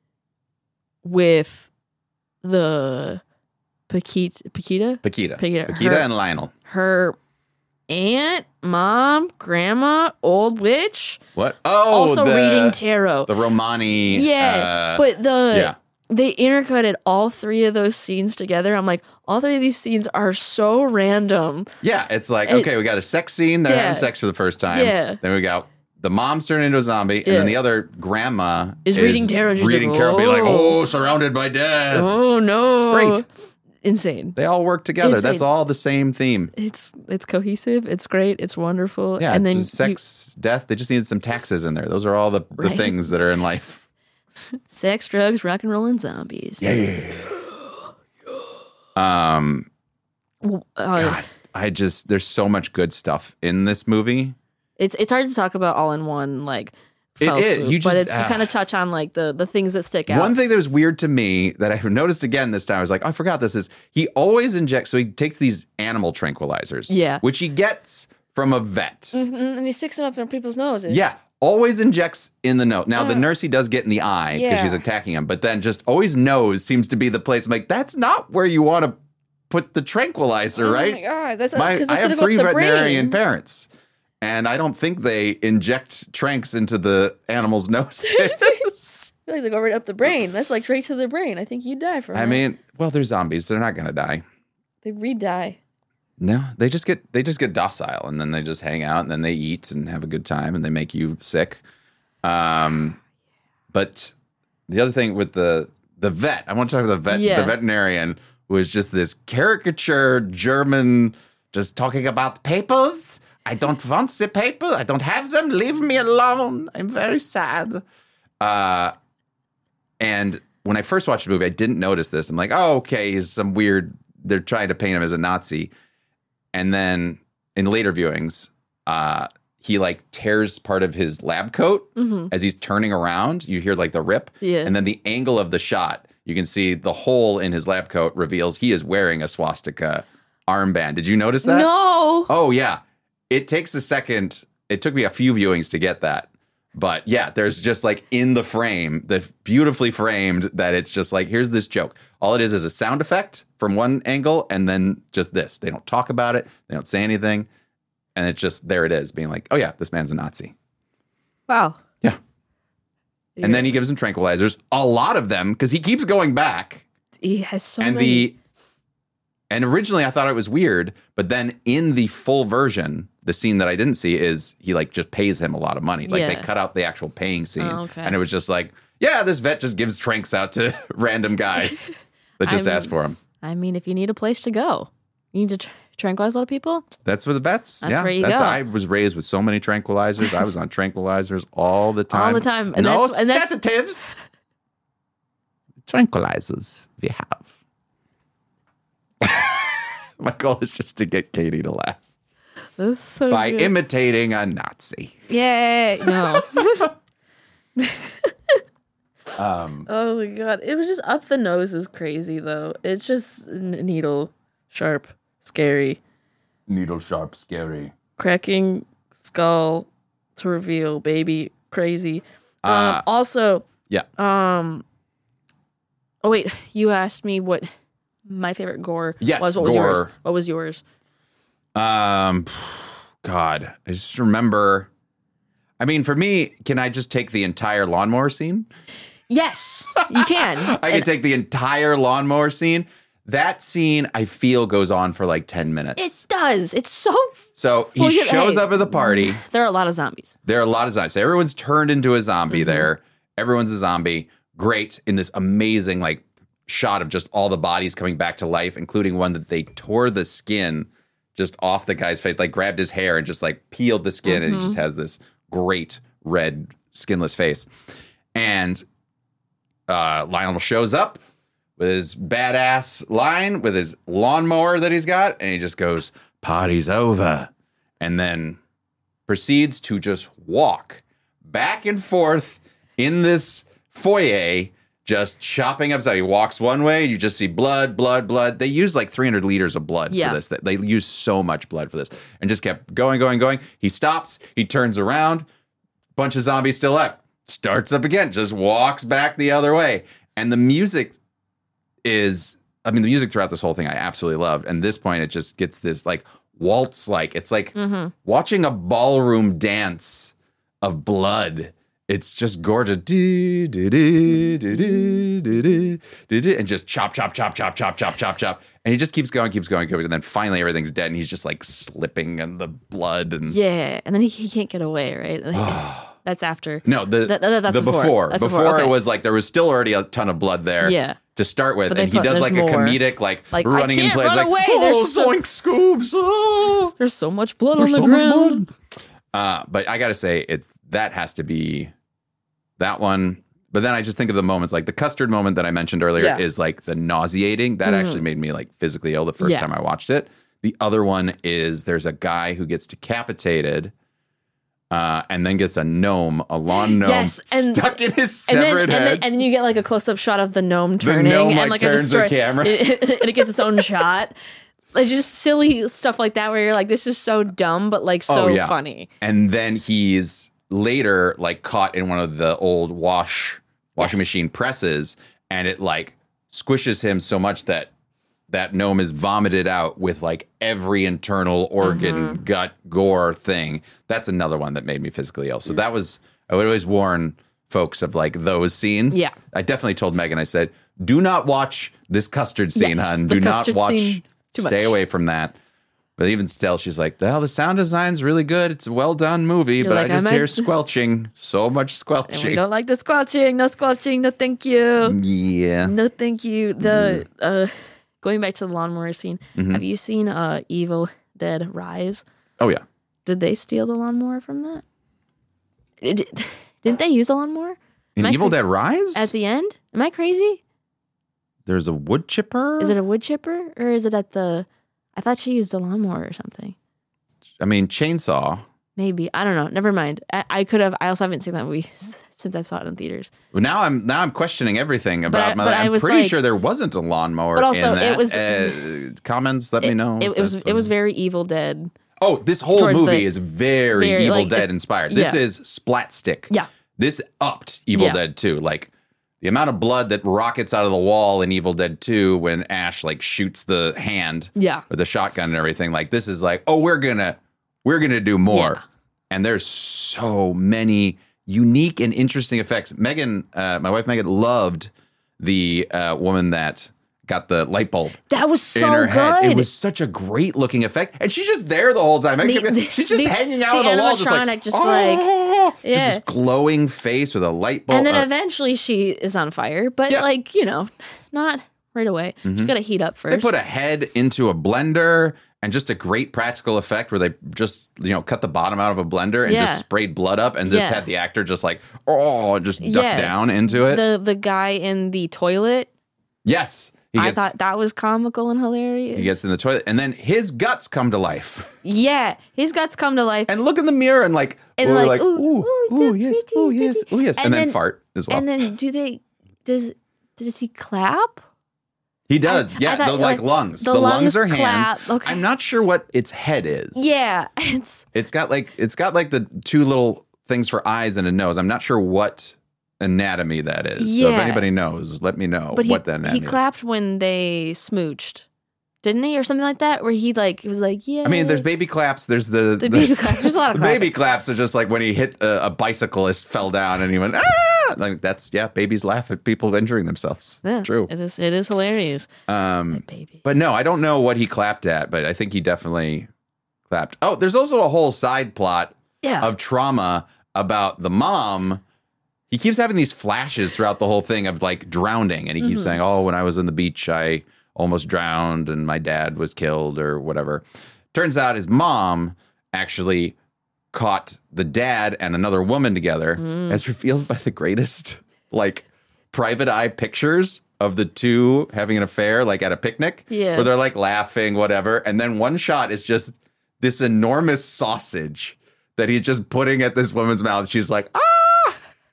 with the Paquita, Paquita, Paquita. Paquita. Paquita Her- and Lionel. her aunt, mom, grandma, old witch, What? Oh, also the, reading tarot. the Romani. Yeah, uh, but the yeah. they intercutted all three of those scenes together. I'm like, all three of these scenes are so random. yeah, it's like, It- okay, we got a sex scene. They're Yeah. having sex for the first time. Yeah. Then we got the mom's turning into a zombie, and Yeah. then the other grandma Is reading tarot, just reading like, tarot, being like, "Oh." "Oh, surrounded by death." Oh no. It's great. Insane. They all work together. Insane. That's all the same theme. It's it's cohesive. It's great. It's wonderful. Yeah, and it's then just sex, death. They just needed some taxes in there. Those are all the, the Right. things that are in life. you, sex, drugs, rock and roll, and zombies. Yeah. Um, Uh, God, I just there's so much good stuff in this movie. It's it's hard to talk about all in one like. It fell is. swoop, You but just- it's you ah. kind of touch on like the the things that stick out. One thing that was weird to me that I noticed again this time, I was like, oh, I forgot this is he always injects. So he takes these animal tranquilizers, Yeah. which he gets from a vet. Mhm, and he sticks them up their people's noses. Yeah, always injects in the nose. Now the nurse he does get in the eye because Yeah. she's attacking him, but then just always nose seems to be the place. I'm like, that's not where you want to put the tranquilizer, Oh right? my god, that's My- because I it's have gonna three go up the veterinarian brain. parents, and I don't think they inject tranks into the animals' noses. I feel like they go right up the brain. That's like straight to the brain. I think you die from I that. mean, well, they're zombies; they're not going to die. they re-die. No, they just get they just get docile, and then they just hang out, and then they eat and have a good time, and they make you sick. Um, but the other thing with the the vet, I want to talk about the vet, Yeah. the veterinarian, who is just this caricature German, just talking about papers. I don't want the paper. I don't have them. Leave me alone. I'm very sad. Uh, and when I first watched the movie, I didn't notice this. I'm like, oh, okay, he's some weird. They're trying to paint him as a Nazi. And then in later viewings, uh, he like tears part of his lab coat as he's turning around. You hear like the rip. Yeah. And then the angle of the shot, you can see the hole in his lab coat reveals he is wearing a swastika armband. Did you notice that? No. Oh, yeah. It takes a second. It took me a few viewings to get that. But yeah, there's just like in the frame, the beautifully framed that it's just like, here's this joke. All it is is a sound effect from one angle and then just this. They don't talk about it. They don't say anything. And it's just, there it is, being like, oh yeah, this man's a Nazi. Wow. Yeah. And then he gives him tranquilizers, a lot of them, because he keeps going back. He has so and many. the and originally I thought it was weird, but then in the full version, the scene that I didn't see is he like just pays him a lot of money. Like they Yeah. cut out the actual paying scene. Oh, okay. And it was just like, yeah, this vet just gives tranks out to random guys that just I'm- ask for them. I mean, if you need a place to go, you need to tr- tranquilize a lot of people. That's for the vets. That's yeah, where you that's go. I was raised with so many tranquilizers. I was on tranquilizers all the time. All the time. And no that's- and that's- sedatives. Tranquilizers we have. My goal is just to get Katie to laugh That's so by good. imitating a Nazi. Yay! No. Um, Oh my god! It was just up the nose is crazy though. It's just n- needle sharp, scary, needle sharp, scary. cracking skull to reveal baby crazy. Um, Uh, also, Yeah. um, oh wait, you asked me what my favorite gore Yes, was. What was yours? gore. What was yours? Um, God, I just remember. I mean, for me, can I just take the entire lawnmower scene? Yes, you can. I can And take the entire lawnmower scene. That scene, I feel, goes on for like ten minutes. it does. It's so. so he Well, yeah, shows hey. up at the party. There are a lot of zombies. There are a lot of zombies. So everyone's turned into a zombie Mm-hmm. there. Everyone's a zombie. Great in this amazing like shot of just all the bodies coming back to life, including one that they tore the skin just off the guy's face, like grabbed his hair and just like peeled the skin, and he just has this great red skinless face. And uh, Lionel shows up with his badass line with his lawnmower that he's got, and he just goes, "Party's over," and then proceeds to just walk back and forth in this foyer, just chopping up. He walks one way, you just see blood, blood, blood. They use like three hundred liters of blood Yeah. for this. They use so much blood for this, and just kept going, going, going. He stops, he turns around, bunch of zombies still left. Starts up again, just walks back the other way. And the music is, I mean, the music throughout this whole thing I absolutely loved. And at this point, it just gets this like waltz like. It's like watching a ballroom dance of blood it's just gorgeous. Do, do, do, do, do, do, do, do, do, and just chop, chop, chop, chop, chop, chop, chop, chop. And he just keeps going, keeps going, keeps going. And then finally everything's dead. And he's just like slipping in the blood. And Yeah. And then he, he can't get away, right? Like, that's after. No, the, That- that- that's the before. before. That's before before, it okay. was like there was still already a ton of blood there. Yeah. To start with, But they and he put- does there's like a more. comedic, like, Like, I running in can't place, run like, away. oh, There's so- zoink, scoops, oh. There's so much blood There's on the so much ground. blood. Uh, but I gotta say, it that has to be that one. But then I just think of the moments, like the custard moment that I mentioned earlier Yeah. is like the nauseating. That actually made me like physically ill the first Yeah. time I watched it. The other one is there's a guy who gets decapitated. Uh, and then gets a gnome, a lawn gnome, Yes, and- stuck in his And then, severed and, head. then, and then you get like a close up shot of the gnome turning gnome, and like, like turns the a destroy- camera. It, it, and it gets its own shot. Like just silly stuff like that where you're like, this is so dumb, but like so Oh, yeah. funny. And then he's later like caught in one of the old wash washing Yes. machine presses, and it like squishes him so much that that gnome is vomited out with like every internal organ, Mm-hmm. gut, gore thing. That's another one that made me physically ill. So that was, I would always warn folks of like those scenes. Yeah. I definitely told Megan, I said, do not watch this custard scene, Yes, hun. the Do not custard watch, scene, too stay much. away from that. But even still, she's like, well, the sound design's really good. It's a well done movie, but like, I just I might- hear squelching. So much And we squelching. don't like the squelching. No squelching. No thank you. Yeah. No thank you. The uh, going back to the lawnmower scene. Mm-hmm. Have you seen uh, Evil Dead Rise? Oh, yeah. Did they steal the lawnmower from that? Did, didn't they use a lawnmower? In Am I Evil cra- Dead Rise, At the end? Am I crazy? there's a wood chipper. Is it a wood chipper or is it at the? I thought she used a lawnmower or something. I mean, chainsaw. Maybe I don't know. Never mind. I, I could have. I also haven't seen that movie s- since I saw it in theaters. Well, now I'm now I'm questioning everything about I- my. but I I'm was pretty like- sure there wasn't a lawnmower. But also, in that. it was- Uh, comments. Let me It, know. it, if it was. that's It was what very Evil Dead. Oh, this whole towards movie the- is very, very, Evil like, Dead it's- inspired. This yeah. is Splatstick. Yeah. This upped Evil Yeah. Dead two. Like the amount of blood that rockets out of the wall in Evil Dead two when Ash like shoots the hand Yeah. with the shotgun and everything. Like this is like, oh, we're gonna we're gonna do more. Yeah. And there's so many unique and interesting effects. Megan, uh, my wife Megan, loved the uh, woman that got the light bulb That was so in her good. head. It was such a great looking effect, and she's just there the whole time. The- Megan- the- she's just the- hanging out the on the wall, just like, animatronic, just like- "Oh," just Yeah. this glowing face with a light bulb. and then Uh, eventually she is on fire, but Yeah. like you know, not right away. She's got to heat up they first. put a head into a blender, and just a great practical effect where they just you know cut the bottom out of a blender and Yeah. just sprayed blood up, and just Yeah. had the actor just like oh, just duck Yeah. down into it. the the guy in the toilet. yes, he I gets thought that was comical and hilarious. he gets in the toilet, and then his guts come to life. yeah, his guts come to life. And look in the mirror and like, And ooh, like, ooh, ooh, so yes, pretty, ooh, yes, pretty. ooh, yes, and, And then, then- fart as well. And then do they? Does does he clap? he does, I- yeah. I thought, the like, like, lungs, the the, lungs, lungs are hands. clap, okay. I'm not sure what its head is. Yeah, it's it's got like it's got like the two little things for eyes and a nose. I'm not sure what anatomy that is. So if Yeah. anybody knows, let me know but he what that anatomy he is. clapped when they smooched, didn't he, or something like that? Where he like was like, yeah. I mean, there's baby claps. There's the, The baby claps. There's a lot of the baby clapping. claps are just like when he hit a, a bicyclist, fell down, and he went ah. Like that's yeah. Babies laugh at people injuring themselves. Yeah, It's true. It is. It is hilarious. Um, Baby. but no, I don't know what he clapped at, but I think he definitely clapped. Oh, there's also a whole side plot Yeah. of trauma about the mom. He keeps having these flashes throughout the whole thing of like drowning, and he keeps Mm-hmm. saying, "Oh, when I was on the beach, I almost drowned, and my dad was killed, or whatever." Turns out his mom actually caught the dad and another woman together, Mm. as revealed by the greatest like private eye pictures of the two having an affair, like at a picnic, Yeah. where they're like laughing, whatever, and then one shot is just this enormous sausage that he's just putting at this woman's mouth. She's like, ah.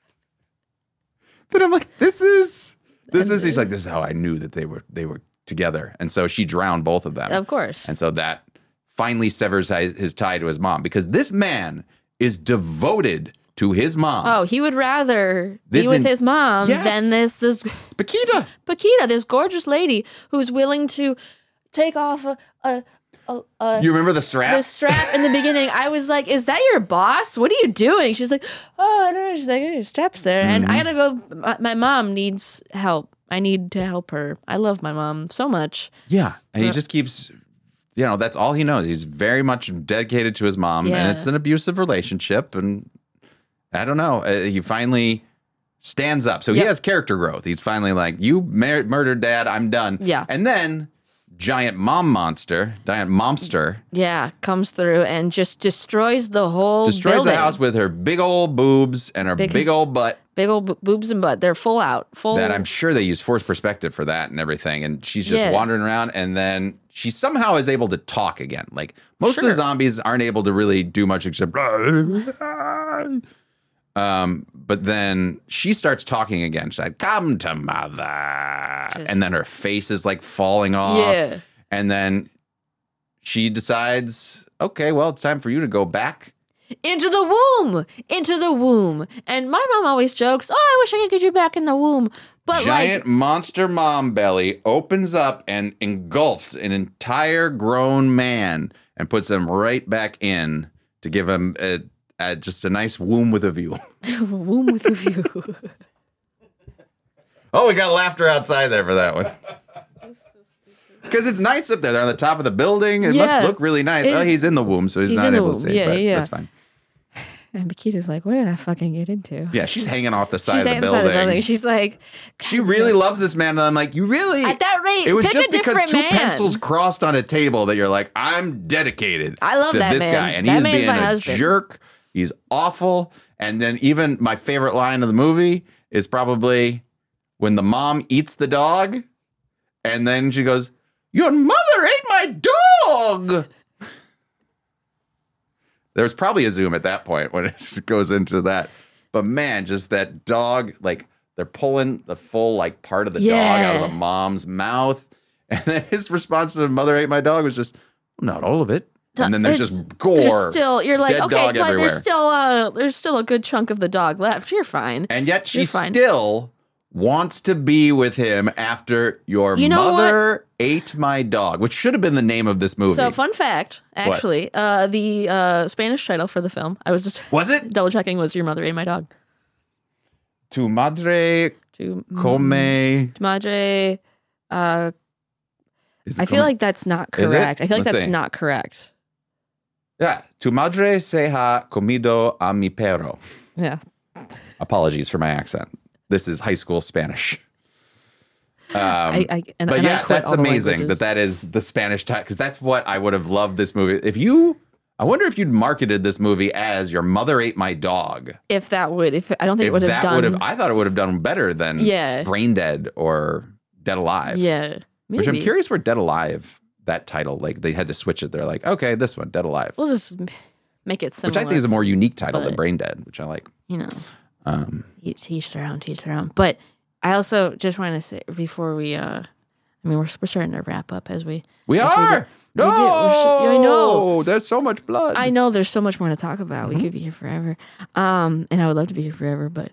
Then I'm like, this is this is. He's like, this is how I knew that they were they were together, and so she drowned both of them, Of course. and so that finally severs his his tie to his mom, because this man is devoted to his mom. Oh, he would rather This be with in- his mom Yes. than this this Paquita. Paquita, this gorgeous lady who's willing to take off a, a uh, uh, You remember the strap? the strap in the beginning. I was like, "Is that your boss? What are you doing?" She's like, "Oh, no." She's like, "Your strap's there," and I gotta go. My, my mom needs help. I need to help her. I love my mom so much. Yeah, and he just keeps, you know, that's all he knows. He's very much dedicated to his mom, Yeah. and it's an abusive relationship. And I don't know, uh, he finally stands up. So he Yep. has character growth. He's finally like, "You mur- murdered Dad. I'm done." Yeah. and then giant mom monster, giant momster, Yeah, comes through and just destroys the whole destroys building. the house with her big old boobs and her Big- big, old butt. Big old bo- boobs and butt. They're full out. Full. That I'm sure they use forced perspective for that and everything. And she's just Yeah. wandering around, and then she somehow is able to talk again. Like most of Sure. the zombies aren't able to really do much except. Um, but then she starts talking again. She's like, "Come to mother," and then her face is like falling off. Yeah. And then she decides, okay, well, it's time for you to go back. Into the womb, into the womb. And my mom always jokes, "Oh, I wish I could get you back in the womb." But Giant like, monster mom belly opens up and engulfs an entire grown man and puts him right back in to give him a, a, just a nice womb with a view. womb with a view. Oh, we got laughter outside there for that one. Because it's nice up there. They're on the top of the building. It Yeah. must look really nice. It- oh, he's in the womb, so he's, he's not in the able womb. to see. Yeah, but yeah. That's fine. And Makita's like, "What did I fucking get into?" Yeah, she's hanging off the side, She's of, the inside building. the building. She's like, She really loves this man. And I'm like, you really? At that rate, It was pick just a because different two man. pencils crossed on a table that you're like, I'm dedicated I love to that this man. guy. And That he's man's being my a husband. jerk. He's awful. And then even my favorite line of the movie is probably when the mom eats the dog. And then she goes, "Your mother ate my dog." There's probably a zoom at that point when it goes into that. But man, just that dog, like they're pulling the full like part of the dog out of Yeah. the mom's mouth. And then his response to "mother ate my dog" was just, "Not all of it." And then there's It's- just gore. There's still, you're like, dead okay, dog but everywhere. there's still, uh, there's still a good chunk of the dog left. You're fine. And yet she You're fine. still wants to be with him after your You know mother ate my dog, which should have been the name of this movie. So, fun fact, actually, uh, the uh, Spanish title for the film, I was just Was it? double checking, was "Your Mother Ate My Dog." Tu madre To come. Madre. Uh, Is it I feel come- like that's not Is it? correct. I feel like Let's that's see. not correct. Yeah. Tu madre se ha comido a mi perro. Yeah. Apologies for my accent. This is high school Spanish. Um, I, I, and, but and I yeah, quit that's all the amazing languages. that that is the Spanish title, because that's what I would have loved this movie. If you, I wonder if you'd marketed this movie as "Your Mother Ate My Dog." If that would, if I don't think it If would have that done. would have, I thought it would have done better than Yeah. Brain Dead or Dead Alive. yeah. Maybe. Which I'm curious where Dead Alive, that title, like they had to switch it. They're like, okay, this one, Dead Alive. We'll just make it similar. Which I think is a more unique title than but- Brain Dead, which I like. you know, Um, each, teach their own, teach their own. But I also just want to say before we, uh, I mean, we're, we're starting to wrap up as we. we as are. do. no, We do. We're sh- I know. There's so much blood. I know there's so much more to talk about. We could be here forever. Um, and I would love to be here forever, but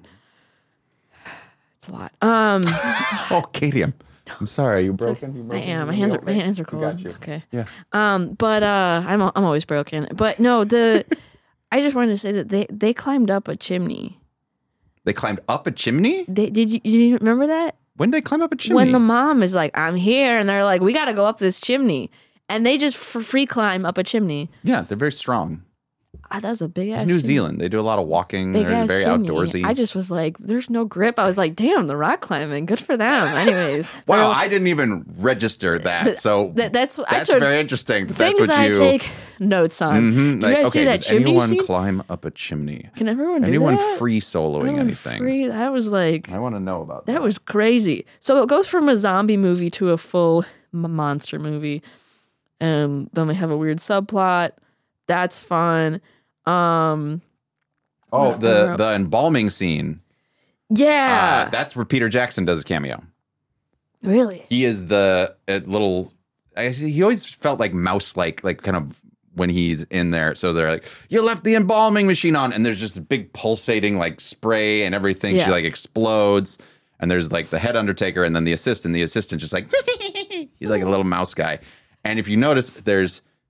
it's a lot. Um, Oh, Katie, I'm, I'm sorry. You broken? You I broken? am. My You hands are okay? my hands are We cold. got you. It's okay. Yeah. Um, but uh, I'm I'm always broken. But no, the I just wanted to say that they they climbed up a chimney. They climbed up a chimney? They did you, did you remember that? When did they climb up a chimney? When the mom is like, "I'm here," and they're like, "We got to go up this chimney," and they just f- free climb up a chimney. yeah, they're very strong. Ah, that was a big ass. It's New chimney. Zealand. They do a lot of walking. Big They're ass very chimney. outdoorsy. I just was like, "There's no grip." I was like, "Damn, the rock climbing, good for them." Anyways, wow, they're- I didn't even register that. Th- so that- that's- I that's took very interesting. That things that's what I you take notes on. Mhm, Do you like, guys okay, see that does chimney anyone scene? climb up a chimney? Can everyone do Anyone that? free soloing Everyone anything? Free? That was like I want to know about that. that was crazy. So it goes from a zombie movie to a full m- monster movie, and then they have a weird subplot. That's fun. Um, Oh, the the embalming scene. yeah, Uh, that's where Peter Jackson does his cameo. really. He is the uh, little. I guess he always felt like mouse like, like kind of when he's in there. So they're like, "You left the embalming machine on," and there's just a big pulsating like spray and everything. Yeah. She like explodes, and there's like the head undertaker, and then the assistant. The assistant just like he's like a little mouse guy. And if you notice, there's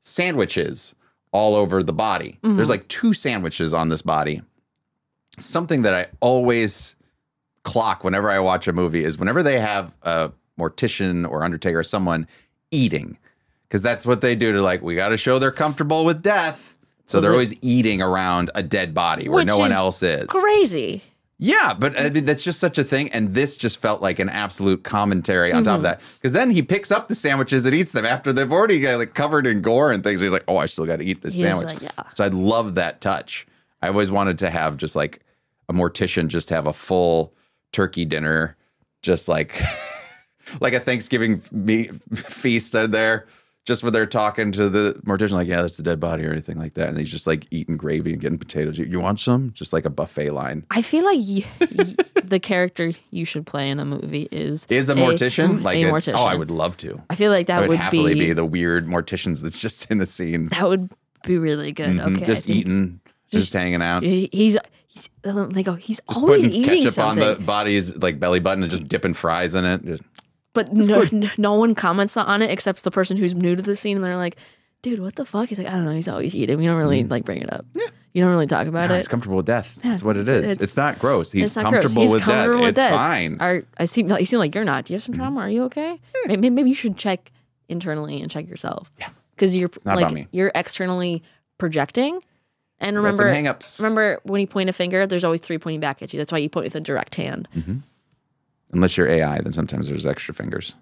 sandwiches all over the body. Mm-hmm. There's like two sandwiches on this body. Something that I always clock whenever I watch a movie is whenever they have a mortician or undertaker or someone eating, because that's what they do to like, we got to show they're comfortable with death. So they're always eating around a dead body where Which no one is else is. Crazy. Yeah, but I mean, that's just such a thing. And this just felt like an absolute commentary on top of that. Because then he picks up the sandwiches and eats them after they've already got like covered in gore and things. He's like, oh, I still got to eat this He's sandwich. like, yeah. So I love that touch. I always wanted to have just like a mortician just have a full turkey dinner, just like like a Thanksgiving me- feast in there. Just where they're talking to the mortician, like, yeah, that's the dead body or anything like that. And he's just like eating gravy and getting potatoes. You, you want some? Just like a buffet line. I feel like y- y- the character you should play in a movie is Is a mortician? like a a- mortician. Oh, I would love to. I feel like that I would, would happily be, be, the weird morticians that's just in the scene. that would be really good. Mhm, Okay, just I think eating, just, hanging out. he- He's he's they go. He's Just always putting eating ketchup something, on the body's like belly button and just dipping fries in it. Just, but no, no no one comments on it except the person who's new to the scene, and they're like, "Dude, what the fuck?" He's like, "I don't know. He's always eating. We don't really like bring it up. Yeah. You don't really talk about "Ah, it. he's comfortable with death. That's what it is. It's, it's- not gross. He's It's not comfortable gross. He's with comfortable death. with It's death. fine. Are I seem you seem like you're not. Do you have some trauma? Are you okay? Maybe, maybe you should check internally and check yourself. Yeah, because you're not about like me. you're externally projecting. And Got some remember, hang-ups. remember when you point a finger, there's always three pointing back at you. That's why you point with a direct hand. Unless you're A I, then sometimes there's extra fingers.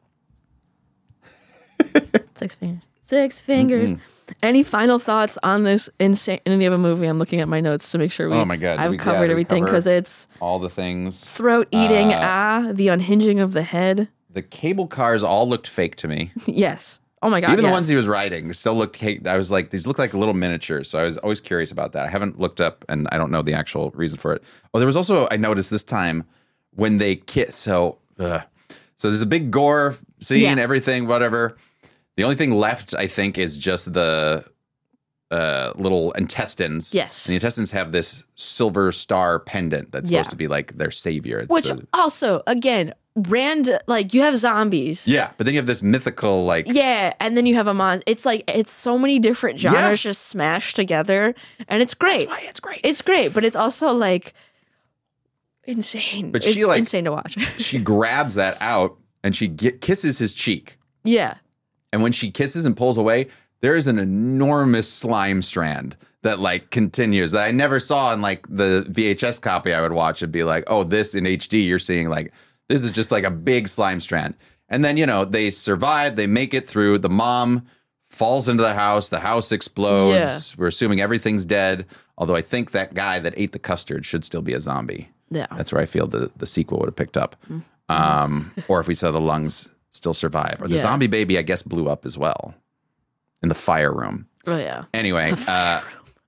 Six fingers. Six fingers. Any final thoughts on this insanity of a movie? I'm looking at my notes to make sure we. Oh my God. I've We- yeah, covered we everything cover- because it's All the things. throat eating, Uh, ah, the unhinging of the head. The cable cars all looked fake to me. Yes. Oh my god. Even yes. the ones he was riding still looked. I was like, these look like little miniatures. So I was always curious about that. I haven't looked up, and I don't know the actual reason for it. Oh, there was also I noticed this time when they kiss. So, uh, so there's a big gore scene, Yeah. everything, whatever. The only thing left, I think, is just the uh, little intestines. Yes. And the intestines have this silver star pendant that's supposed Yeah. to be like their savior. It's Which the- also, again, rand like you have zombies. yeah, but then you have this mythical like. Yeah, and then you have a mon. It's like it's so many different genres Yeah. just smashed together, and it's great. That's why it's great. It's great, but it's also like insane. But it's she, like- insane to watch. She grabs that out and she get, kisses his cheek. yeah, And when she kisses and pulls away, there is an enormous slime strand that like continues that I never saw in like the V H S copy I would watch. It'd be like, oh, this in H D, you're seeing like, this is just like a big slime strand. And then, you know, they survive, they make it through. The mom falls into the house, the house explodes. Yeah. We're assuming everything's dead. Although I think that guy that ate the custard should still be a zombie. yeah. That's where I feel the, the sequel would have picked up. Um, or if we saw the lungs still survive. Or the Yeah. zombie baby, I guess, blew up as well in the fire room. Oh yeah. Anyway, uh,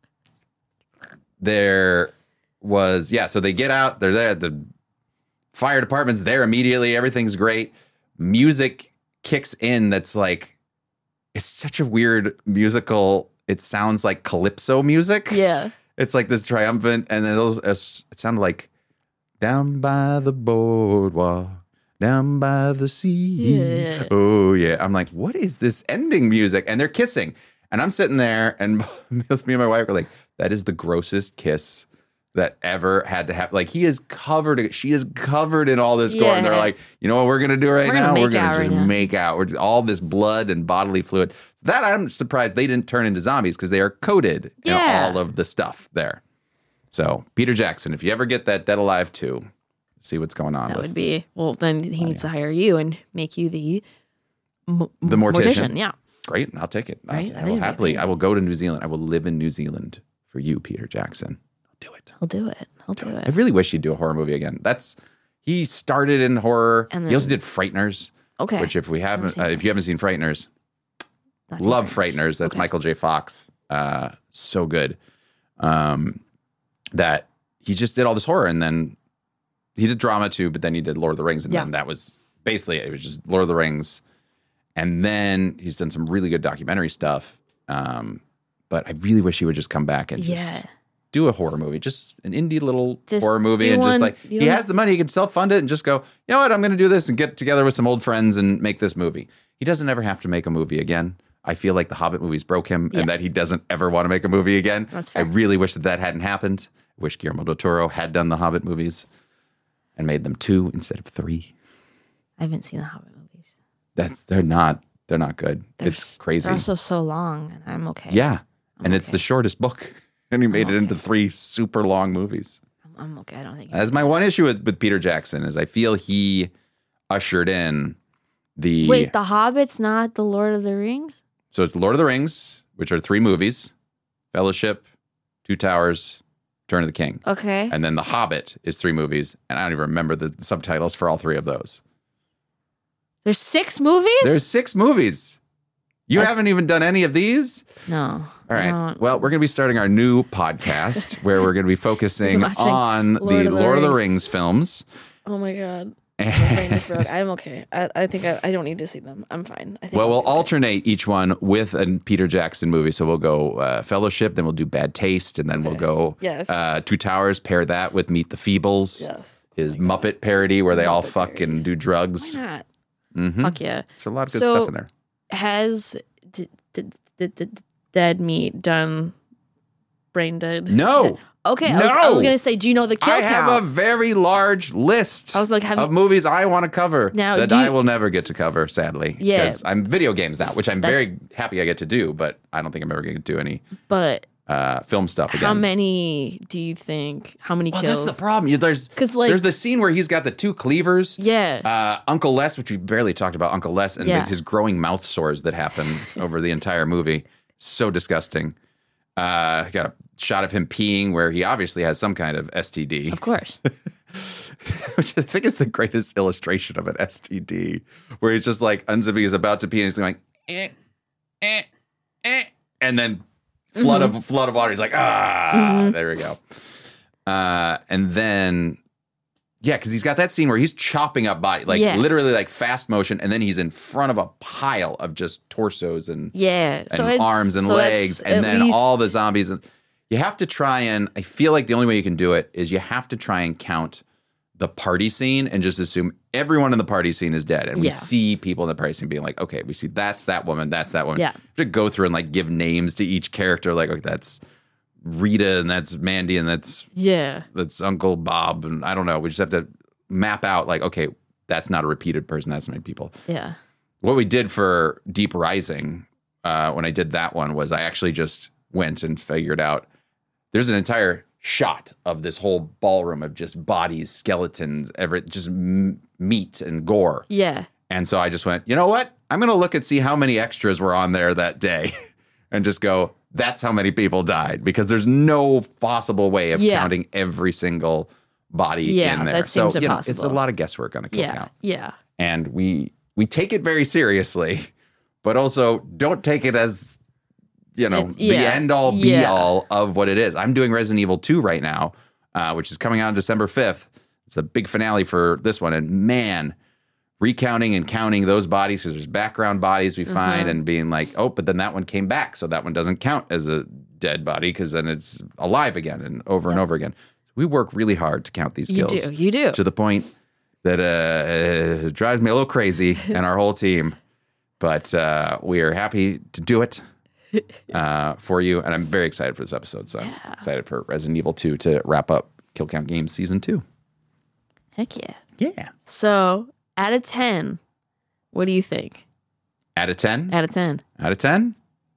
there was, yeah, so they get out. They're there. The fire department's there immediately. Everything's great. Music kicks in that's like, it's such a weird musical. It sounds like calypso music. Yeah. It's like this triumphant, and then it'll, it's, it sounded like down by the boardwalk, down by the sea. Yeah. Oh, yeah. I'm like, what is this ending music? And they're kissing. And I'm sitting there, and me and my wife are like, that is the grossest kiss that ever had to happen. Like, he is covered, she is covered in all this gore. And they're Yeah. like, you know what we're going to do right We're gonna now? make We're going out to right just now." make out. We're all this blood and bodily fluid. That I'm surprised they didn't turn into zombies because they are coated Yeah. in all of the stuff there. So, Peter Jackson, if you ever get that Dead Alive two, see what's going on That with would be well. Then he needs to hire you and make you the mo- the mortician. Yeah. Great, I'll take it. I'll- Right? I I think will it'd be happily. great. I will go to New Zealand. I will live in New Zealand for you, Peter Jackson. I'll do it. I'll do it. I'll do I it. really wish he'd do a horror movie again. That's he started in horror. And he also then- did Frighteners. Okay. Which, if we haven't, seen uh, if you haven't seen Frighteners, That's love Frighteners. Frighteners. That's Okay. Michael J. Fox. Uh, so good. Um, that he just did all this horror, and then he did drama too. But then he did Lord of the Rings, and Yeah. then that was basically it. It was just Lord of the Rings, and then he's done some really good documentary stuff. Um, but I really wish he would just come back and just Yeah. do a horror movie, just an indie little Just horror movie, do and just one- like you he don't has have- the money, he can self fund it, and just go, you know what, I'm going to do this and get together with some old friends and make this movie. He doesn't ever have to make a movie again. I feel like the Hobbit movies broke him Yeah. and that he doesn't ever want to make a movie again. That's I fair. really wish that that hadn't happened. I wish Guillermo del Toro had done the Hobbit movies and made them two instead of three. I haven't seen the Hobbit movies. That's they're not they're not good. They're it's s- crazy. They're also so long, and I'm okay. yeah, and it's okay. the shortest book, and he made I'm it into okay. three super long movies. I'm, I'm okay. I don't think. That's my one issue with, with Peter Jackson is I feel he ushered in the Wait, The Hobbit's not the Lord of the Rings? so it's Lord of the Rings, which are three movies, Fellowship, Two Towers, Return of the King. Okay. And then The Hobbit is three movies, and I don't even remember the subtitles for all three of those. There's six movies? There's six movies. You That's- haven't even done any of these? no. All I right. don't. Well, we're going to be starting our new podcast where we're going to be focusing Watching on Lord the of the Lord of the Rings. Rings films. Oh my god. My brain is broke. I'm okay. I, I think I, I don't need to see them. I'm fine. I think Well, I'll we'll be okay. alternate each one with a Peter Jackson movie. So we'll go uh, Fellowship, then we'll do Bad Taste, and then we'll Okay. go Yes. uh, Two Towers, pair that with Meet the Feebles, Yes. his Muppet parody where they all Muppet fuck and parodies. do drugs. Why not? Mm-hmm. Fuck yeah. There's a lot of good So- stuff in there. Has d- d- d- d- Dead Meat done Brain Dead? No. Okay, I was, I was No. gonna say, do you know the kill I have count? a very large list I was like, have of you- movies I want to cover Now, that do you- I will never get to cover, sadly. Yeah. Because I'm video games now, which I'm That's- very happy I get to do, but I don't think I'm ever going to do any But uh, film stuff again. how many do you think? How many Well, kills? that's the problem. You- There's 'Cause, like- there's the scene where he's got the two cleavers. Yeah. Uh, Uncle Les, which we barely talked about, Uncle Les, and Yeah. his growing mouth sores that happen over the entire movie. So disgusting. Uh, got a shot of him peeing where he obviously has some kind of S T D, Of course. which I think is the greatest illustration of an S T D, where he's just like unzipping, he's about to pee, and he's going, eh, eh, eh, and then flood Mm-hmm. of flood of water. He's like, ah, there we go. Uh, and then, yeah, because he's got that scene where he's chopping up body, like Yeah. literally like fast motion, and then he's in front of a pile of just torsos and Yeah. So and it's, arms and so that's legs, and at then least- all the zombies. And you have to try and. I feel like the only way you can do it is you have to try and count the party scene and just assume everyone in the party scene is dead, and we Yeah. see people in the party scene being like, okay, we see that's that woman, that's that woman. Yeah. You have to go through and like give names to each character, like okay, that's Rita and that's Mandy and that's Yeah. that's Uncle Bob, and I don't know. We just have to map out like, okay, that's not a repeated person. That's many people. Yeah. What we did for Deep Rising, uh, when I did that one, was I actually just went and figured out there's an entire shot of this whole ballroom of just bodies, skeletons, every just m- meat and gore. Yeah. And so I just went, you know what? I'm going to look and see how many extras were on there that day and just go, that's how many people died, because there's no possible way of Yeah. counting every single body Yeah, in there. that so, seems you know, it's a impossible. lot of guesswork on the kill Yeah. count. Yeah. And we we take it very seriously, but also don't take it as, you know, It's- the yeah. end all be Yeah. all of what it is. I'm doing Resident Evil two right now, uh, which is coming out on December fifth. It's the big finale for this one. And man, recounting and counting those bodies, because there's background bodies we find, Mm-hmm. and being like, oh, but then that one came back. So that one doesn't count as a dead body because then it's alive again and over and over again. We work really hard to count these You kills do. You do. to the point that uh, it drives me a little crazy and our whole team. But uh, we are happy to do it uh, for you. And I'm very excited for this episode. So I'm excited for Resident Evil two to wrap up Kill Count Games Season two. Heck yeah. Yeah. So out of ten, what do you think? Out of ten? Out of ten. Out of ten?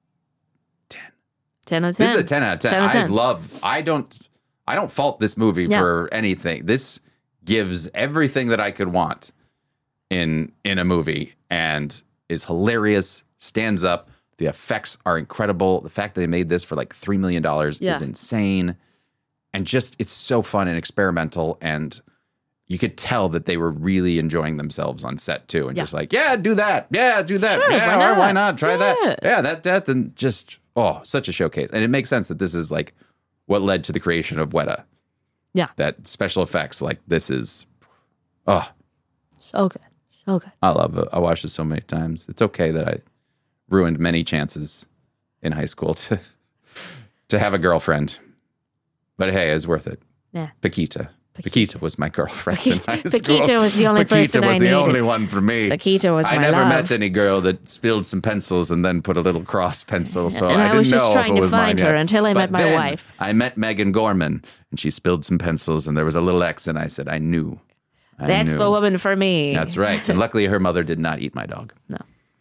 ten out of ten. This is a ten out of ten. ten out of I ten. love, I don't, I don't fault this movie Yeah. for anything. This gives everything that I could want in in a movie and is hilarious, stands up. The effects are incredible. The fact that they made this for like three million dollars Yeah. is insane. And just, it's so fun and experimental. And you could tell that they were really enjoying themselves on set too. And Yeah. just like, yeah, do that. Yeah, do that. Sure, yeah, why or not? why not? Try Yeah. that. Yeah, that, that. And just, oh, such a showcase. And it makes sense that this is like what led to the creation of Weta. Yeah. That special effects, like this is, oh, So good. So good. I love it. I watched it so many times. It's okay that I ruined many chances in high school to to have a girlfriend. But hey, it's worth it. Yeah. Paquita. Paquita was my girlfriend Paquita- in high school. Paquita was the only Paquita person was I the needed. only one for me. Paquita was I my never love. met any girl that spilled some pencils and then put a little cross pencil, so And I, I didn't was just know trying if it to was find mine her yet. until I But met my then wife. I met Megan Gorman, and she spilled some pencils, and there was a little X, and I said, I knew. I That's knew. the woman for me. That's right. And luckily, her mother did not eat my dog. No,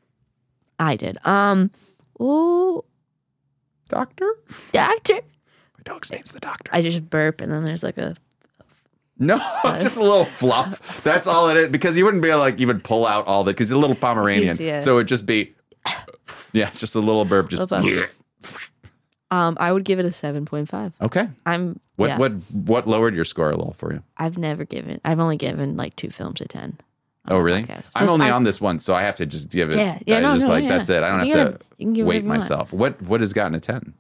I did. Um, ooh, Doctor? doctor. My dog's name's the doctor. I just burp, and then there's like a. No, just a little fluff. That's all it is. Because you wouldn't be able to, like, even pull out all the, because he's a little Pomeranian. He's- yeah. So it'd just be, yeah, just a little burp. Just, Little burp. Um, I would give it a seven point five. okay. I'm. What, yeah, what, what lowered your score a little for you? I've never given. I've only given like two films a ten. on Oh, my really? podcast. I'm So only I- on this one, so I have to just give it. Yeah, yeah, I no, just no, like, yeah. that's it. I don't You have gotta- to you can give weight whatever you want. myself. What, what has gotten a ten?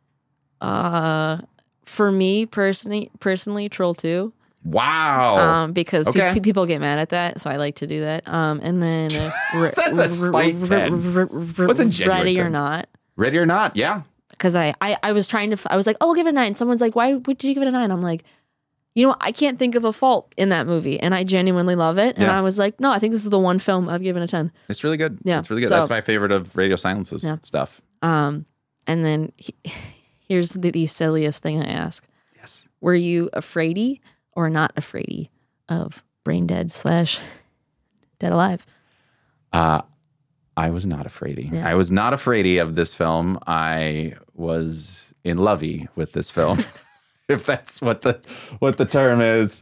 Uh, for me personally, personally, Troll Two. Wow. Um, because pe- Okay. pe- people get mad at that, so I like to do that. Um, and then uh, r- That's a r- spite r- ten. r- r- What's a genuine Ready or ten? not? Ready or not? Yeah. Because I, I I was trying to, f- I was like, oh, I'll give it a nine. Someone's like, why would you give it a nine? I'm like, you know, I can't think of a fault in that movie, and I genuinely love it. And Yeah. I was like, no, I think this is the one film I've given a ten. It's really good. Yeah, It's really good. so- That's my favorite of Radio Silence's Yeah. stuff. Um, and then he, here's the, the silliest thing I ask: Yes. were you afraidy or not afraidy of Brain Dead slash Dead Alive? Uh, I was not afraidy. Yeah. I was not afraidy of this film. I was in lovey with this film, if that's what the what the term is.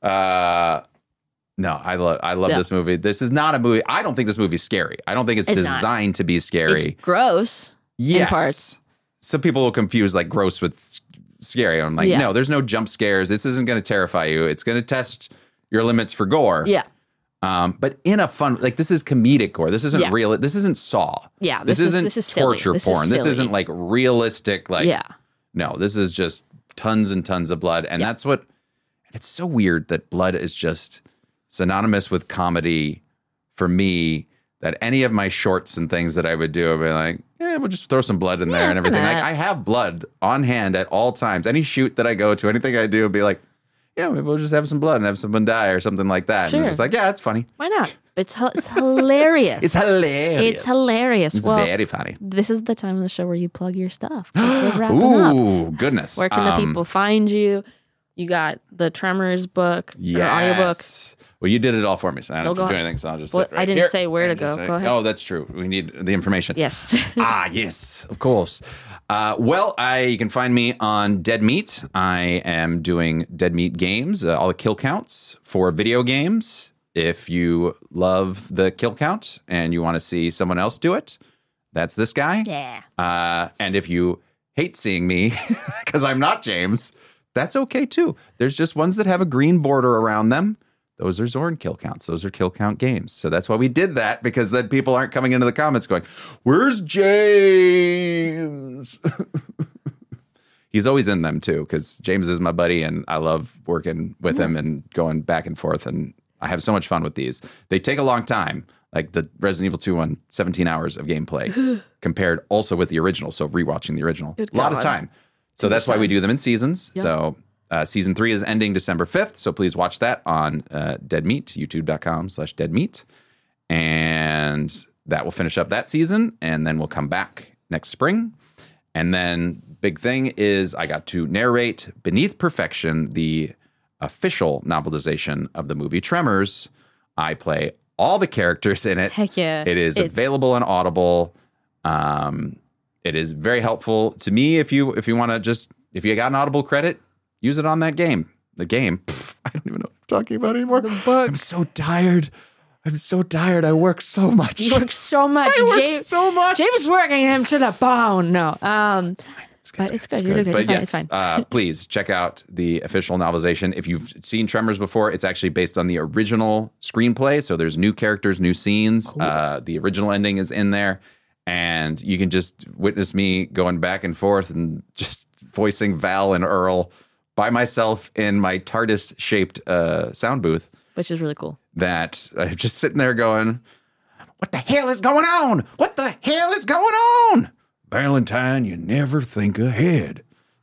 Uh, no, I love I love Yeah. this movie. This is not a movie. I don't think this movie's scary. I don't think it's, It's not. designed to be scary. It's gross yes. in parts. Some people will confuse like gross with s- scary. I'm like, Yeah. no, there's no jump scares. This isn't going to terrify you. It's going to test your limits for gore. Yeah. Um, but in a fun, like this is comedic gore. This isn't Yeah. real. This isn't Saw. Yeah, This, this is- isn't this is silly. torture This is porn. This silly. isn't like realistic. Like, Yeah. no, this is just tons and tons of blood. And Yeah. that's what, it's so weird that blood is just synonymous with comedy for me, that any of my shorts and things that I would do, I'd be like, yeah, we'll just throw some blood in there Yeah, and everything. why Like not? I have blood on hand at all times. Any shoot that I go to, anything I do, be like, yeah, maybe we'll just have some blood and have someone die or something like that. And Sure. it's just like, yeah, it's funny. Why not? It's h- it's hilarious. It's hilarious. It's hilarious. It's Well, very funny. this is the time of the show where you plug your stuff. 'cause we're wrapping up. Ooh, goodness. Where can Um, the people find you? You got the Tremors book, or audiobook. Yes. Well, you did it all for me, so I don't No, have to go do ahead. anything. So I'll just Well, sit right I didn't here say where to and just go. say- Go ahead. Oh, that's true. We need the information. Yes. ah, yes, of course. Uh, well, I you can find me on Dead Meat. I am doing Dead Meat games, uh, all the kill counts for video games. If you love the kill count and you want to see someone else do it, that's this guy. Yeah. Uh, and if you hate seeing me because I'm not James, that's okay too. There's just ones that have a green border around them. Those are Zorn kill counts. Those are kill count games. So that's why we did that, because then people aren't coming into the comments going, where's James? He's always in them too, because James is my buddy and I love working with him and going back and forth. And I have so much fun with these. They take a long time. Like the Resident Evil two one, seventeen hours of gameplay compared also with the original. So rewatching the original, Good a lot of God. time. So that's why we do them in seasons. Yep. So uh, season three is ending December fifth. So please watch that on uh, Dead Meat, youtube.com slash dead meat. And that will finish up that season. And then we'll come back next spring. And then big thing is I got to narrate Beneath Perfection, the official novelization of the movie Tremors. I play all the characters in it. Heck yeah. It is It- available on Audible. Um, it is very helpful to me if you if you want to just if you got an Audible credit, use it on that game. The game. Pff, I don't even know what I'm talking about anymore. The book. I'm so tired. I'm so tired. I work so much. You work so much. I work James, so much. James is working him to the bone. No. Um, but it's good. You're doing good. But You're fine. yes, It's fine. uh, please check out the official novelization. If you've seen Tremors before, it's actually based on the original screenplay. So there's new characters, new scenes. Uh, the original ending is in there. And you can just witness me going back and forth and just voicing Val and Earl by myself in my TARDIS-shaped uh, sound booth. Which is really cool. That I'm just sitting there going, what the hell is going on? What the hell is going on? Valentine, you never think ahead.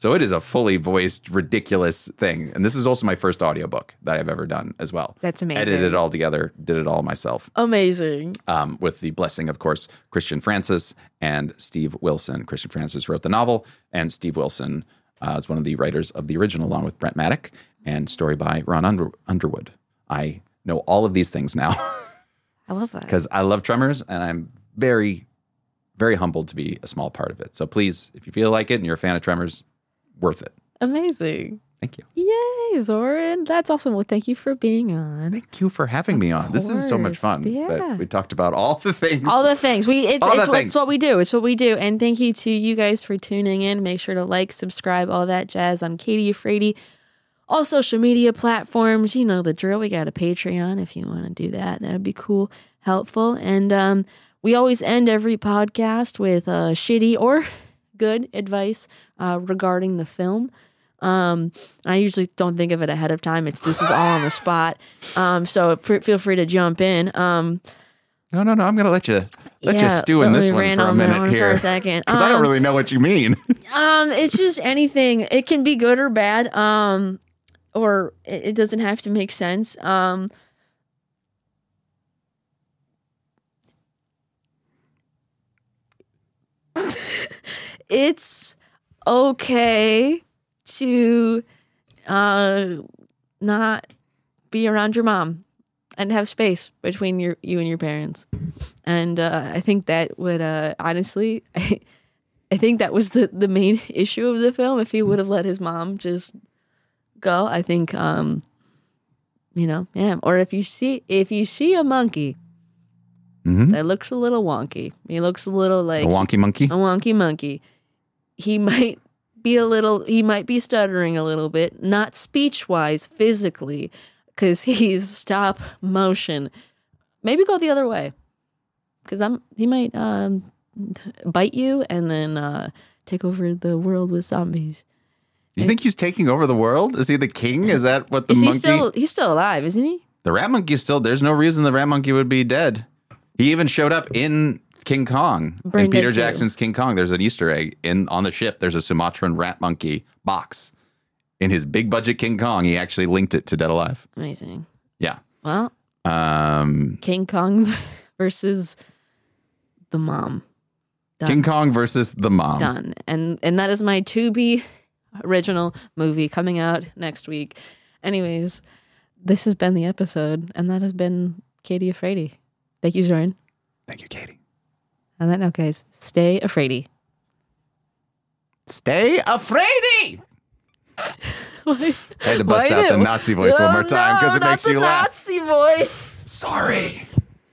So it is a fully voiced, ridiculous thing. And this is also my first audiobook that I've ever done as well. That's amazing. Edited it all together, did it all myself. Amazing. Um, with the blessing, of course, Christian Francis and Steve Wilson. Christian Francis wrote the novel, and Steve Wilson uh, is one of the writers of the original, along with Brent Maddock, and story by Ron Under- Underwood. I know all of these things now. I love that. Because I love Tremors, and I'm very, very humbled to be a small part of it. So please, if you feel like it and you're a fan of Tremors, worth it. Amazing. Thank you. Yay, Zoran. That's awesome. Well, thank you for being on. Thank you for having me on. This is so much fun. Yeah. But we talked about all the things. All the things. We it's, All it's, the it's things. what we do. It's what we do. And thank you to you guys for tuning in. Make sure to like, subscribe, all that jazz on Katie Afraidy. All social media platforms. You know the drill. We got a Patreon if you want to do that. That'd be cool, helpful. And um, we always end every podcast with uh, shitty or good advice uh, regarding the film. Um, I usually don't think of it ahead of time. It's this is all on the spot. Um, so f- feel free to jump in. Um, No, no, no. I'm going to let you let you Yeah, stew in let this me one ran for a on that minute one for here. a second. Because I don't Um, really know what you mean. Um, it's just anything. It can be good or bad. Um, or it, it doesn't have to make sense. Um, it's okay to uh not be around your mom and have space between your you and your parents. And uh, I think that would uh, honestly. I think that was the, the main issue of the film. If he would have let his mom just go, I think, um, you know, yeah. Or if you see if you see a monkey Mhm. that looks a little wonky, he looks a little like A wonky monkey? a wonky monkey. He might be a little. He might be stuttering a little bit, not speech wise, physically, because he's stop motion. Maybe go the other way, because I'm. He might. Um, bite you and then uh, take over the world with zombies. You think he's taking over the world? Is he the king? Is that what the Is he monkey? still? He's still alive, isn't he? The rat monkey is still. There's no reason the rat monkey would be dead. He even showed up in King Kong. Brain in Peter dead too. Jackson's King Kong. There's an Easter egg in on the ship. There's a Sumatran rat monkey box. In his big budget King Kong, he actually linked it to Dead Alive. Amazing. Yeah. Well, Um, King Kong versus the mom. Done. King Kong versus the mom. Done. And and that is my to be original movie coming out next week. Anyways, this has been the episode, and that has been Katie Afraidy. Thank you, Zoran. Thank you, Katie. On that note, guys, stay Afraidy. Stay afraidy. Why- I had to bust why out the do- Nazi voice one more Oh, time because no, it makes not you the laugh. Nazi voice. Sorry.